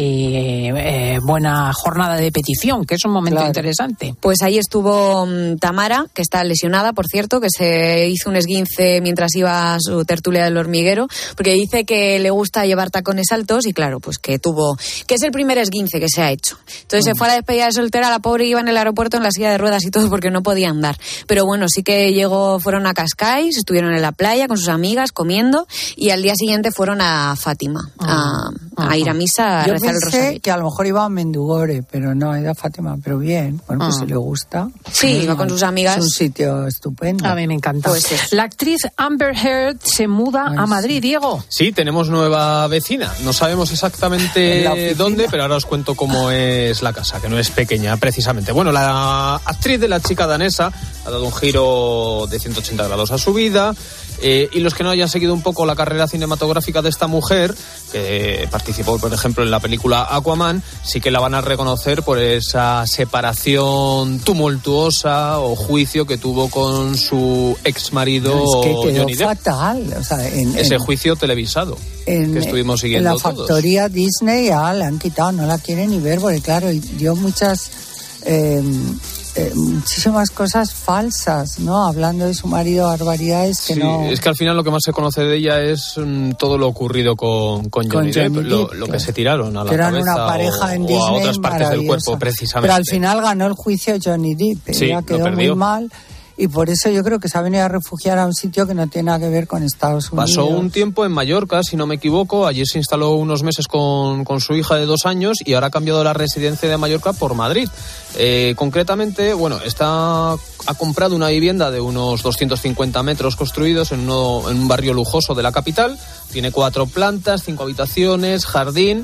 y eh, buena jornada de petición, que es un momento claro. interesante. Pues ahí estuvo um, Tamara, que está lesionada, por cierto, que se hizo un esguince mientras iba a su tertulia del hormiguero, porque dice que le gusta llevar tacones altos y, claro, pues que tuvo... que es el primer esguince que se ha hecho. Entonces mm. se fue a la despedida de soltera, la pobre iba en el aeropuerto en la silla de ruedas y todo porque no podía andar. Pero bueno, sí que llegó, fueron a Cascais, estuvieron en la playa con sus amigas comiendo y al día siguiente fueron a Fátima a, a ir a misa a Yo rezar el rosario. Yo pensé que a lo mejor iba a Mendugore, pero no, era a Fátima, pero bien. Bueno, pues ah. si le gusta. Sí, iba con sus amigas. Es un sitio estupendo. A mí me encanta. Pues es. La actriz Amber Heard se muda Ay, a Madrid, sí. Diego. Sí, tenemos nueva vecina. No sabemos exactamente dónde, pero ahora os cuento cómo es la casa, que no es pequeña, precisamente. Bueno, la actriz de La chica danesa ha dado un giro de ciento ochenta grados a su vida. Eh, y los que no hayan seguido un poco la carrera cinematográfica de esta mujer, que participó, por ejemplo, en la película Aquaman, sí que la van a reconocer por esa separación tumultuosa o juicio que tuvo con su ex marido no, es que quedó Johnny Depp. Fatal, o sea, en, ese en, juicio televisado en, que estuvimos siguiendo en la todos. factoría Disney ya la han quitado, no la quieren ni ver, porque claro, dio muchas... Eh, Eh, muchísimas cosas falsas, ¿no? Hablando de su marido, barbaridades que sí, no... es que al final lo que más se conoce de ella es um, todo lo ocurrido con, con Johnny, con Johnny Depp, Depp, lo, lo que se tiraron a la eran cabeza una pareja o, en o Disney a otras partes del cuerpo, precisamente. Pero al final ganó el juicio Johnny Depp, sí, ella quedó muy mal. y por eso yo creo que se ha venido a refugiar a un sitio que no tiene nada que ver con Estados Unidos. Pasó un tiempo en Mallorca, si no me equivoco, allí se instaló unos meses con, con su hija de dos años y ahora ha cambiado la residencia de Mallorca por Madrid. Eh, concretamente, bueno, está ha comprado una vivienda de unos doscientos cincuenta metros construidos en, uno, en un barrio lujoso de la capital. Tiene cuatro plantas, cinco habitaciones, jardín.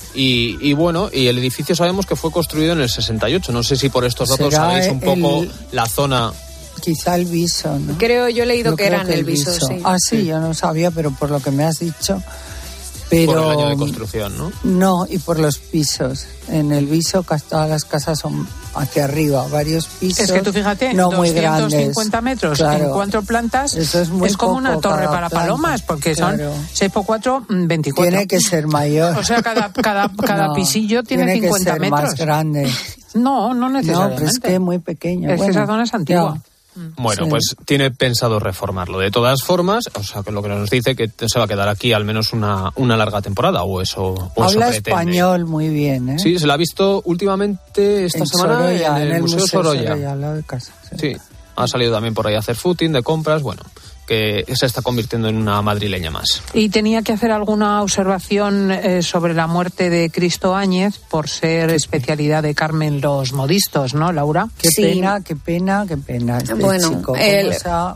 Y, y bueno, y el edificio sabemos que fue construido en el sesenta y ocho. No sé si por estos datos sabéis un poco el, la zona. Quizá el viso, ¿no? Creo, yo he leído yo que era en el viso, viso. Sí. Ah, sí, sí, yo no sabía, pero por lo que me has dicho. Pero, por el año de construcción, ¿no? No, y por los pisos. En el viso todas las casas son hacia arriba, varios pisos. Es que tú fíjate, no muy doscientos cincuenta metros claro. en cuatro plantas. Eso es muy es como una torre para planta. Palomas, porque claro. son seis por cuatro, veinticuatro. Tiene que ser mayor. O sea, cada, cada, cada no, pisillo tiene, tiene cincuenta que ser metros. Más grande. No, no necesariamente. No, pero es que es muy pequeño. Es bueno, que esa zona es antigua. Ya. Bueno, sí. pues tiene pensado reformarlo. De todas formas, o sea, que lo que nos dice que se va a quedar aquí al menos una, una larga temporada, o eso, o Habla eso pretende. Español muy bien, ¿eh? Sí, se la ha visto últimamente esta en semana Sorolla, en el, en el Museo, Museo Sorolla. Sorolla, al lado de casa. Sí. sí, ha salido también por ahí a hacer footing de compras, bueno, que se está convirtiendo en una madrileña más. Y tenía que hacer alguna observación eh, sobre la muerte de Cristo Áñez por ser especialidad de Carmen Los Modistos, ¿no, Laura? Qué sí. pena, qué pena, qué pena. Este bueno, chico, el... se ha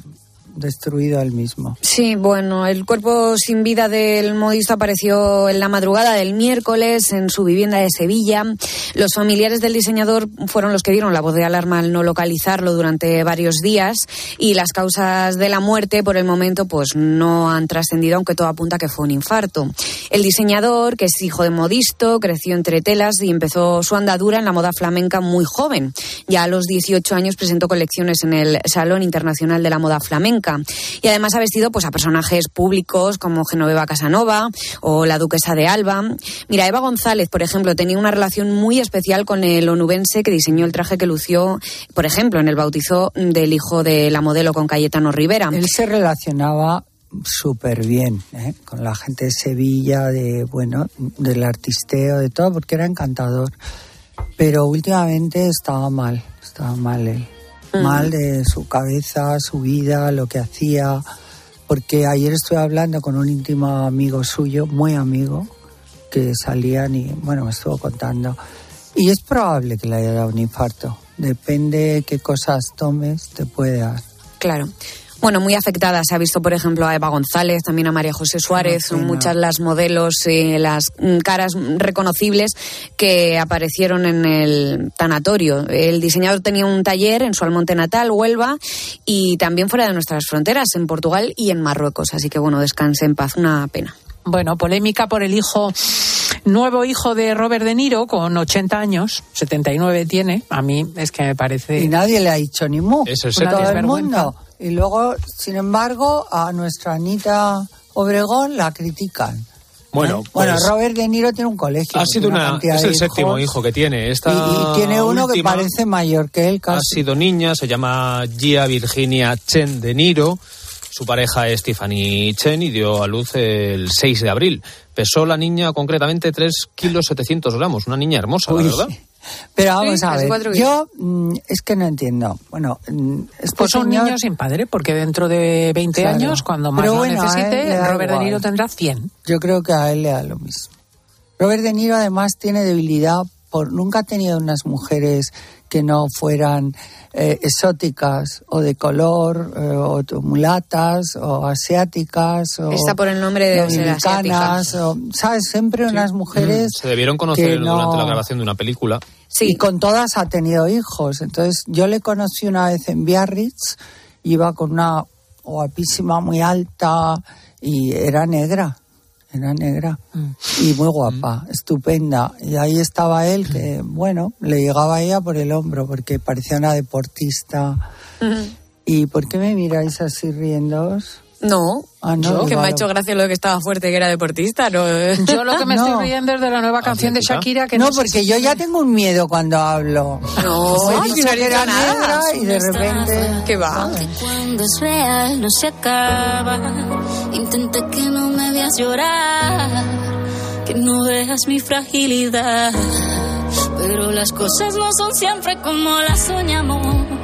destruido él mismo. Sí, bueno, el cuerpo sin vida del modisto apareció en la madrugada del miércoles en su vivienda de Sevilla. Los familiares del diseñador fueron los que dieron la voz de alarma al no localizarlo durante varios días y las causas de la muerte por el momento pues no han trascendido, aunque todo apunta que fue un infarto. El diseñador, que es hijo de modisto, creció entre telas y empezó su andadura en la moda flamenca muy joven. Ya a los dieciocho años presentó colecciones en el Salón Internacional de la Moda Flamenca. Y además ha vestido pues a personajes públicos como Genoveva Casanova o la duquesa de Alba. Mira, Eva González, por ejemplo, tenía una relación muy especial con el onubense que diseñó el traje que lució, por ejemplo, en el bautizo del hijo de la modelo con Cayetano Rivera. Él se relacionaba súper bien, ¿eh? Con la gente de Sevilla, de bueno, del artisteo, de todo, porque era encantador. Pero últimamente estaba mal, estaba mal él. Mal de su cabeza, su vida, lo que hacía, porque ayer estuve hablando con un íntimo amigo suyo, muy amigo, que salían y, bueno, me estuvo contando. Y es probable que le haya dado un infarto. Depende qué cosas tomes, te puede dar. Claro. Bueno, muy afectada se ha visto, por ejemplo, a Eva González, también a María José Suárez, son no, muchas las modelos, eh, las caras reconocibles que aparecieron en el tanatorio. El diseñador tenía un taller en su Almonte natal, Huelva, y también fuera de nuestras fronteras, en Portugal y en Marruecos. Así que, bueno, descanse en paz, una pena. Bueno, polémica por el hijo, nuevo hijo de Robert De Niro, con ochenta años, setenta y nueve tiene. A mí es que me parece... Y nadie le ha dicho ni mu. Eso es todo el mundo. Y luego, sin embargo, a nuestra Anita Obregón la critican. Bueno, ¿eh? pues, bueno, Robert De Niro tiene un colegio. Ha sido una, una es el séptimo hijo que tiene. Esta y, y tiene uno que parece mayor que él. Casi. Ha sido niña, se llama Gia Virginia Chen De Niro. Su pareja es Tiffany Chen y dio a luz el seis de abril. Pesó la niña concretamente tres kilos setecientos gramos. Una niña hermosa, Uy, la verdad. Sí. Pero vamos sí, a ver, yo mm, es que no entiendo. Bueno, este pues un señor... niño sin padre, porque dentro de veinte claro. años, cuando más Pero lo bueno, necesite, Robert igual. De Niro tendrá cien. Yo creo que a él le da lo mismo. Robert De Niro además tiene debilidad por... Nunca ha tenido unas mujeres que no fueran eh, exóticas o de color, eh, o mulatas, o asiáticas, o está por el nombre de dominicanas, o, ¿sabes? Siempre sí. unas mujeres... Mm, se debieron conocer no... durante la grabación de una película. Sí. Y con todas ha tenido hijos. Entonces, yo le conocí una vez en Biarritz, iba con una guapísima, muy alta, y era negra. Era negra mm. y muy guapa, mm. estupenda. Y ahí estaba él, que bueno, le llegaba a ella por el hombro, porque parecía una deportista. Mm. ¿Y por qué me miráis así riéndoos? No, ah, no yo, que claro. me ha hecho gracia lo de que estaba fuerte, que era deportista. No. Yo lo que me no. estoy riendo es de la nueva canción de Shakira. Que no, no porque yo ya tengo un miedo cuando hablo. No, pues he dicho no que era nada. negra y de repente... ¿Qué va? Que cuando es real no se acaba. Intenté que no me veas llorar, que no veas mi fragilidad. Pero las cosas no son siempre como las soñamos.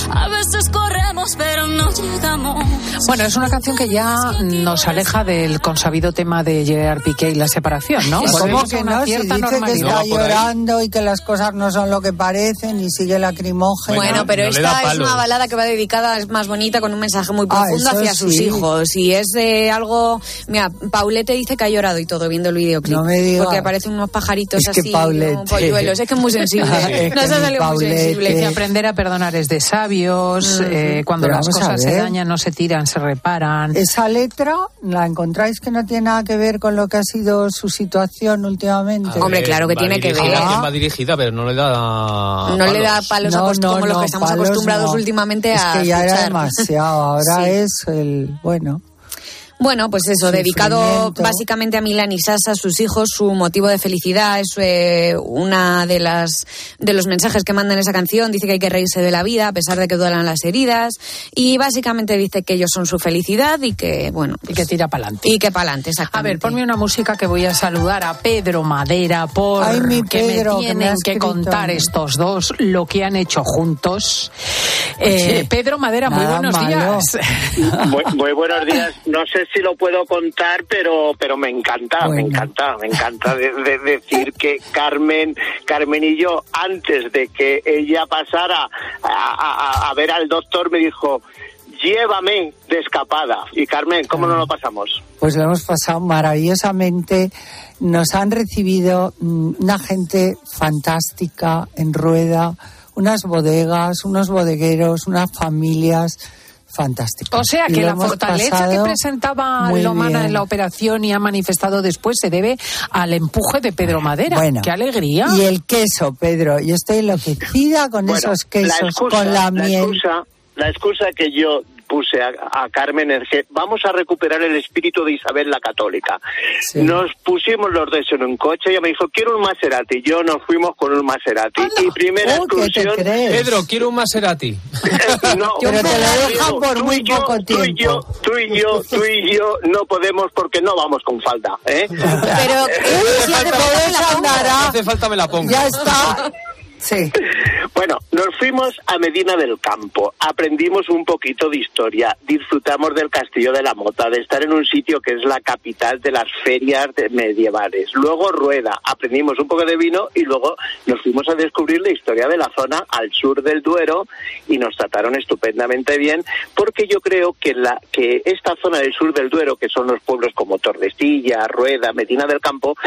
A veces corremos, pero no llegamos. Bueno, es una canción que ya nos aleja del consabido tema de Gerard Piqué y la separación, ¿no? ¿Cómo que no? Si dice que está llorando y que las cosas no son lo que parecen y sigue lacrimógeno. Bueno, pero no, esta es una balada que va dedicada, es más bonita, con un mensaje muy profundo ah, hacia sí. sus hijos. Y es de algo... Mira, Paulette dice que ha llorado y todo viendo el videoclip. No me digas. Porque aparecen unos pajaritos es que así, Paulette. como polluelos. Es que es muy sensible. es no se ha salido muy sensible. Que aprender a perdonar es de sabios. Mm. Eh, cuando pero las cosas se dañan, no se tiran, se reparan. Esa letra, ¿la encontráis que no tiene nada que ver con lo que ha sido su situación últimamente? Hombre, claro que tiene que ver. ¿A quién va dirigida? Pero no le da No palos. le da palos no, a cost- no, como no, los que estamos acostumbrados no. últimamente a Es que ya escuchar. era demasiado. Ahora sí. es el... bueno... Bueno, pues eso, dedicado básicamente a Milan y Sasha, sus hijos, su motivo de felicidad, es eh, una de las de los mensajes que manda en esa canción. Dice que hay que reírse de la vida a pesar de que duelan las heridas, y básicamente dice que ellos son su felicidad y que, bueno, y que tira para adelante. Y que para adelante, exactamente. A ver, ponme una música que voy a saludar a Pedro Madera porque Ay, mi Pedro, me tienen que, me que contar estos dos lo que han hecho juntos. Eh, Pedro Madera, muy buenos malo. días. Muy, muy buenos días. No sé si lo puedo contar, pero pero me encanta, bueno. me encanta, me encanta de, de decir que Carmen, Carmen y yo, antes de que ella pasara a, a, a ver al doctor, me dijo: llévame de escapada. Y Carmen, ¿cómo no lo pasamos? Pues lo hemos pasado maravillosamente. Nos han recibido una gente fantástica en Rueda, unas bodegas, unos bodegueros, unas familias fantásticas. O sea que la fortaleza que presentaba Lomana en la operación y ha manifestado después se debe al empuje de Pedro Madera. Bueno, ¡qué alegría! Y el queso, Pedro. Yo estoy enloquecida con bueno, esos quesos, la excusa, con la, la miel. Excusa, la excusa que yo puse a, a Carmen es que vamos a recuperar el espíritu de Isabel la Católica. Sí. Nos pusimos los dos en un coche y ella me dijo: quiero un Maserati. Yo nos fuimos con un Maserati. Ah, no. Y primera oh, excursión... Pedro, quiero un Maserati. Eh, no, pero te lo dejan por muy yo, poco tiempo. Tú y yo, tú y yo, tú y yo no podemos porque no vamos con falda, ¿eh? Pero si hace falta, hace falta me la pongo. Ya está. Sí. Bueno, nos fuimos a Medina del Campo, aprendimos un poquito de historia, disfrutamos del Castillo de la Mota, de estar en un sitio que es la capital de las ferias medievales. Luego Rueda, aprendimos un poco de vino y luego nos fuimos a descubrir la historia de la zona al sur del Duero y nos trataron estupendamente bien, porque yo creo que, la, que esta zona del sur del Duero, que son los pueblos como Tordesillas, Rueda, Medina del Campo,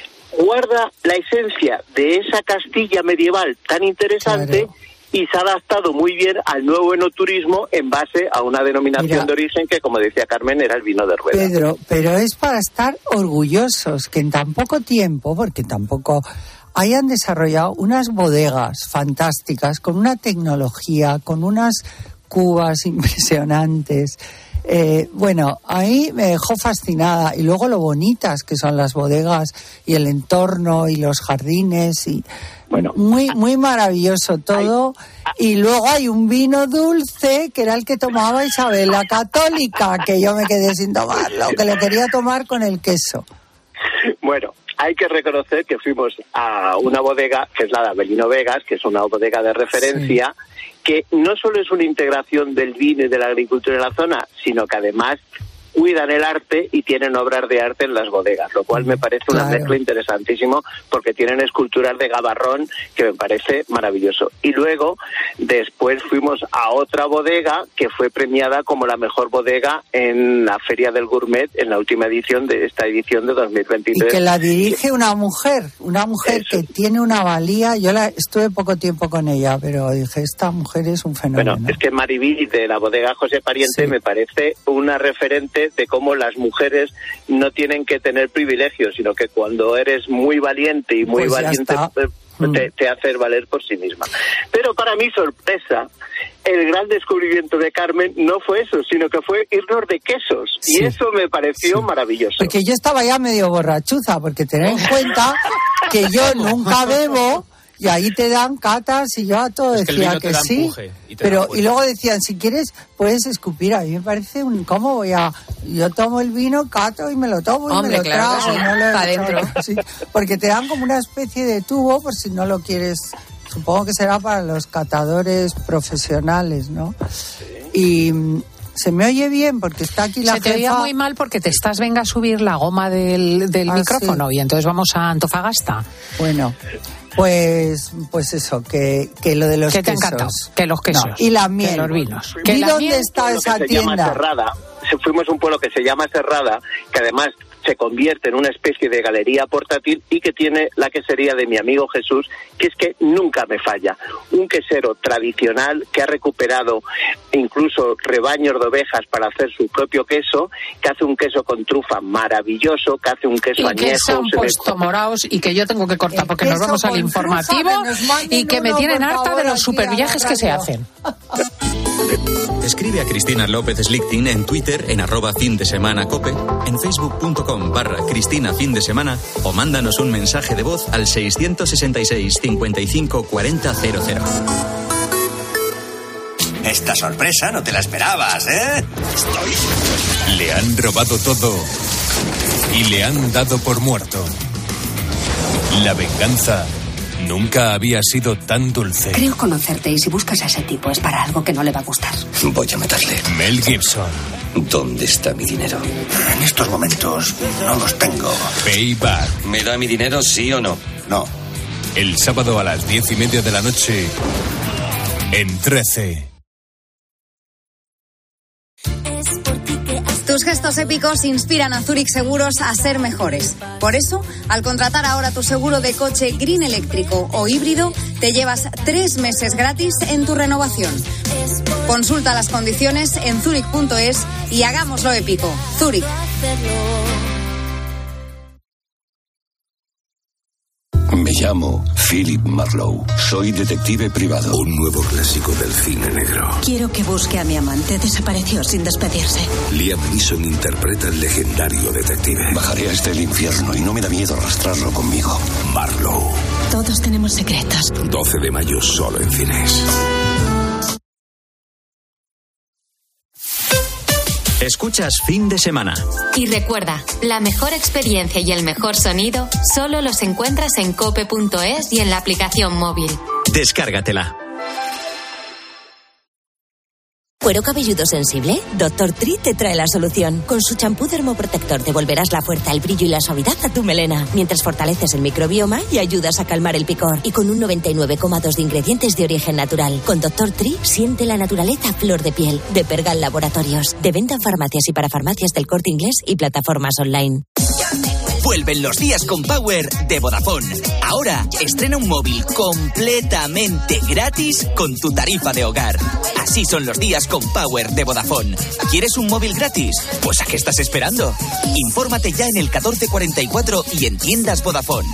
guarda la esencia de esa Castilla medieval tan interesante. Claro. Y se ha adaptado muy bien al nuevo enoturismo en base a una denominación Mira, de origen que, como decía Carmen, era el vino de Rueda. Pedro, pero es para estar orgullosos que en tan poco tiempo, porque tampoco hayan desarrollado unas bodegas fantásticas con una tecnología, con unas cubas impresionantes. Eh, bueno, ahí me dejó fascinada. Y luego lo bonitas que son las bodegas y el entorno y los jardines y bueno, muy muy maravilloso todo. Ay. Y luego hay un vino dulce que era el que tomaba Isabel la Católica, que yo me quedé sin tomarlo, que le quería tomar con el queso. Bueno, hay que reconocer que fuimos a una bodega que es la de Avelino Vegas, que es una bodega de referencia. Sí. Que no solo es una integración del vino y de la agricultura en la zona, sino que además cuidan el arte y tienen obras de arte en las bodegas, lo cual me parece una claro. mezcla interesantísimo, porque tienen esculturas de gabarrón que me parece maravilloso. Y luego, después fuimos a otra bodega que fue premiada como la mejor bodega en la Feria del Gourmet en la última edición de esta edición de dos mil veintitrés. Y que la dirige una mujer, una mujer Eso. que tiene una valía. Yo la estuve poco tiempo con ella, pero dije, esta mujer es un fenómeno. Bueno, es que Mariví de la bodega José Pariente sí. me parece una referente de cómo las mujeres no tienen que tener privilegios, sino que cuando eres muy valiente y muy pues valiente te, te haces valer por sí misma. Pero para mi sorpresa, el gran descubrimiento de Carmen no fue eso, sino que fue irnos de quesos. Sí. Y eso me pareció sí. maravilloso. Porque yo estaba ya medio borrachuza, porque tened en cuenta que yo nunca bebo. Y ahí te dan catas y yo a todo es decía que, que sí, y pero y luego decían, si quieres puedes escupir. A mí me parece un, ¿cómo voy a...? Yo tomo el vino, cato y me lo tomo y Hombre, me lo claro, trago. sí. No lo adentro. Sí, porque te dan como una especie de tubo por si no lo quieres supongo que será para los catadores profesionales, ¿no? Sí. Y se me oye bien porque está aquí la Se te oía muy mal porque te estás, venga a subir la goma del, del ah, micrófono, sí. Y entonces vamos a Antofagasta. Bueno, pues pues eso, que, que lo de los que quesos. Te encantó, que los quesos. No, y la miel. Que los vinos. ¿Y dónde miel, está esa que tienda? Se llama Serrada. Fuimos a un pueblo que se llama Serrada, que además se convierte en una especie de galería portátil y que tiene la quesería de mi amigo Jesús, que es que nunca me falla. Un quesero tradicional que ha recuperado incluso rebaños de ovejas para hacer su propio queso, que hace un queso con trufa maravilloso, que hace un queso y añejo. Que se han puesto moraos y que yo tengo que cortar porque nos vamos al informativo que y que me tienen harta de los superviajes que se hacen. Escribe a Cristina López Slichting en Twitter en arroba fin de semana cope, en facebook.com barra Cristina fin de semana o mándanos un mensaje de voz al seiscientos sesenta y seis cincuenta y cinco cuarenta cero cero. Esta sorpresa no te la esperabas, ¿eh? Estoy... Le han robado todo y le han dado por muerto. La venganza nunca había sido tan dulce. Creo conocerte y si buscas a ese tipo es para algo que no le va a gustar. Voy a matarle. Mel Gibson. ¿Dónde está mi dinero? En estos momentos no los tengo. Payback. ¿Me da mi dinero, sí o no? No. El sábado a las diez y media de la noche en trece. Tus gestos épicos inspiran a Zurich Seguros a ser mejores. Por eso, al contratar ahora tu seguro de coche Green eléctrico o híbrido, te llevas tres meses gratis en tu renovación. Consulta las condiciones en zurich punto es y hagámoslo épico. Zurich. Me llamo Philip Marlowe. Soy detective privado. Un nuevo clásico del cine negro. Quiero que busque a mi amante. Desapareció sin despedirse. Liam Neeson interpreta al legendario detective. Bajaré hasta el infierno y no me da miedo arrastrarlo conmigo. Marlowe. Todos tenemos secretos. doce de mayo solo en cines. Escuchas Fin de Semana. Y recuerda, la mejor experiencia y el mejor sonido solo los encuentras en cope punto es y en la aplicación móvil. Descárgatela. ¿Cuero cabelludo sensible? doctor Tree te trae la solución. Con su champú dermoprotector devolverás la fuerza, el brillo y la suavidad a tu melena, mientras fortaleces el microbioma y ayudas a calmar el picor. Y con un noventa y nueve coma dos de ingredientes de origen natural. Con doctor Tree siente la naturaleza a flor de piel. De Pergal Laboratorios. De venta en farmacias y para farmacias del Corte Inglés y plataformas online. Vuelven los días con Power de Vodafone. Ahora estrena un móvil completamente gratis con tu tarifa de hogar. Así son los días con Power de Vodafone. ¿Quieres un móvil gratis? Pues ¿a qué estás esperando? Infórmate ya en el catorce cuarenta y cuatro y en tiendas Vodafone.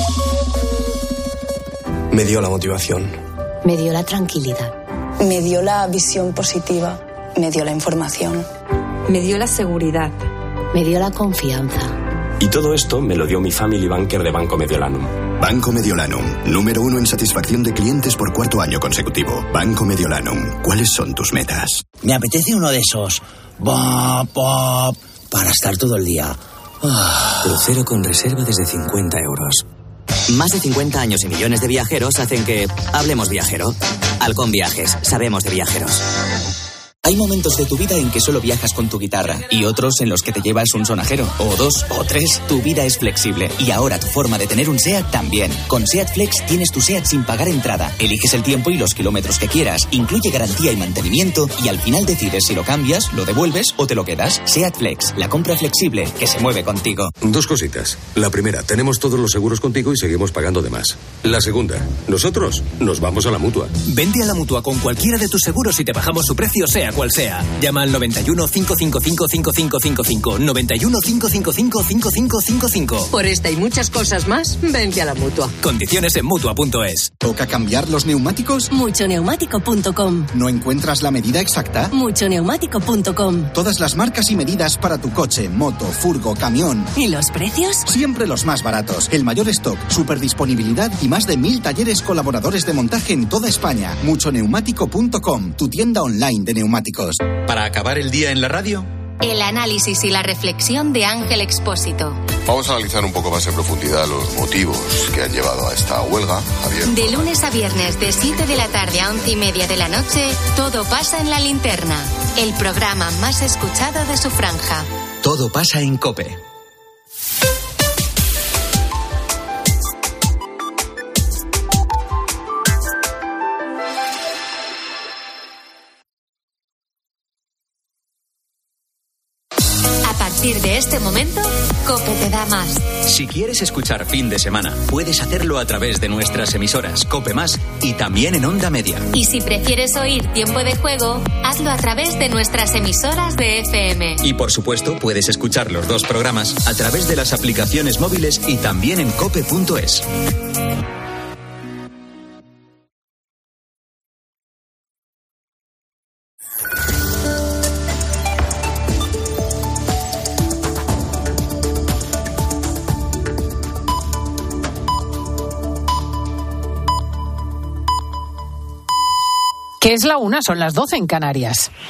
Me dio la motivación. Me dio la tranquilidad. Me dio la visión positiva. Me dio la información. Me dio la seguridad. Me dio la confianza. Y todo esto me lo dio mi Family Banker de Banco Mediolanum. Banco Mediolanum, número uno en satisfacción de clientes por cuarto año consecutivo. Banco Mediolanum, ¿cuáles son tus metas? Me apetece uno de esos. Bop, bop, para estar todo el día. Ah. Crucero con reserva desde cincuenta euros. Más de cincuenta años y millones de viajeros hacen que hablemos viajero. Halcón Viajes, sabemos de viajeros. Hay momentos de tu vida en que solo viajas con tu guitarra y otros en los que te llevas un sonajero, o dos, o tres. Tu vida es flexible y ahora tu forma de tener un SEAT también. Con SEAT Flex tienes tu SEAT sin pagar entrada. Eliges el tiempo y los kilómetros que quieras. Incluye garantía y mantenimiento y al final decides si lo cambias, lo devuelves o te lo quedas. SEAT Flex, la compra flexible que se mueve contigo. Dos cositas. La primera, tenemos todos los seguros contigo y seguimos pagando de más. La segunda, nosotros nos vamos a la Mutua. Vente a la Mutua con cualquiera de tus seguros y te bajamos su precio, sea cual sea. Llama al noventa y uno, cinco cinco cinco, cinco cinco cinco cinco. noventa y uno, cinco cinco cinco, cinco cinco cinco cinco. Por esta y muchas cosas más, vente a la Mutua. Condiciones en mutua punto es. ¿Toca cambiar los neumáticos? mucho neumático punto com. ¿No encuentras la medida exacta? mucho neumático punto com. Todas las marcas y medidas para tu coche, moto, furgo, camión. ¿Y los precios? Siempre los más baratos. El mayor stock, superdisponibilidad y más de mil talleres colaboradores de montaje en toda España. mucho neumático punto com, tu tienda online de neumáticos. Para acabar el día en la radio, el análisis y la reflexión de Ángel Expósito. Vamos a analizar un poco más en profundidad los motivos que han llevado a esta huelga, Javier. De lunes a viernes, de siete de la tarde a once y media de la noche, todo pasa en La Linterna, el programa más escuchado de su franja. Todo pasa en COPE. A partir de este momento, COPE te da más. Si quieres escuchar Fin de Semana, puedes hacerlo a través de nuestras emisoras COPE Más y también en Onda Media. Y si prefieres oír Tiempo de Juego, hazlo a través de nuestras emisoras de F M. Y por supuesto, puedes escuchar los dos programas a través de las aplicaciones móviles y también en cope punto es. Que es la una, son las doce en Canarias.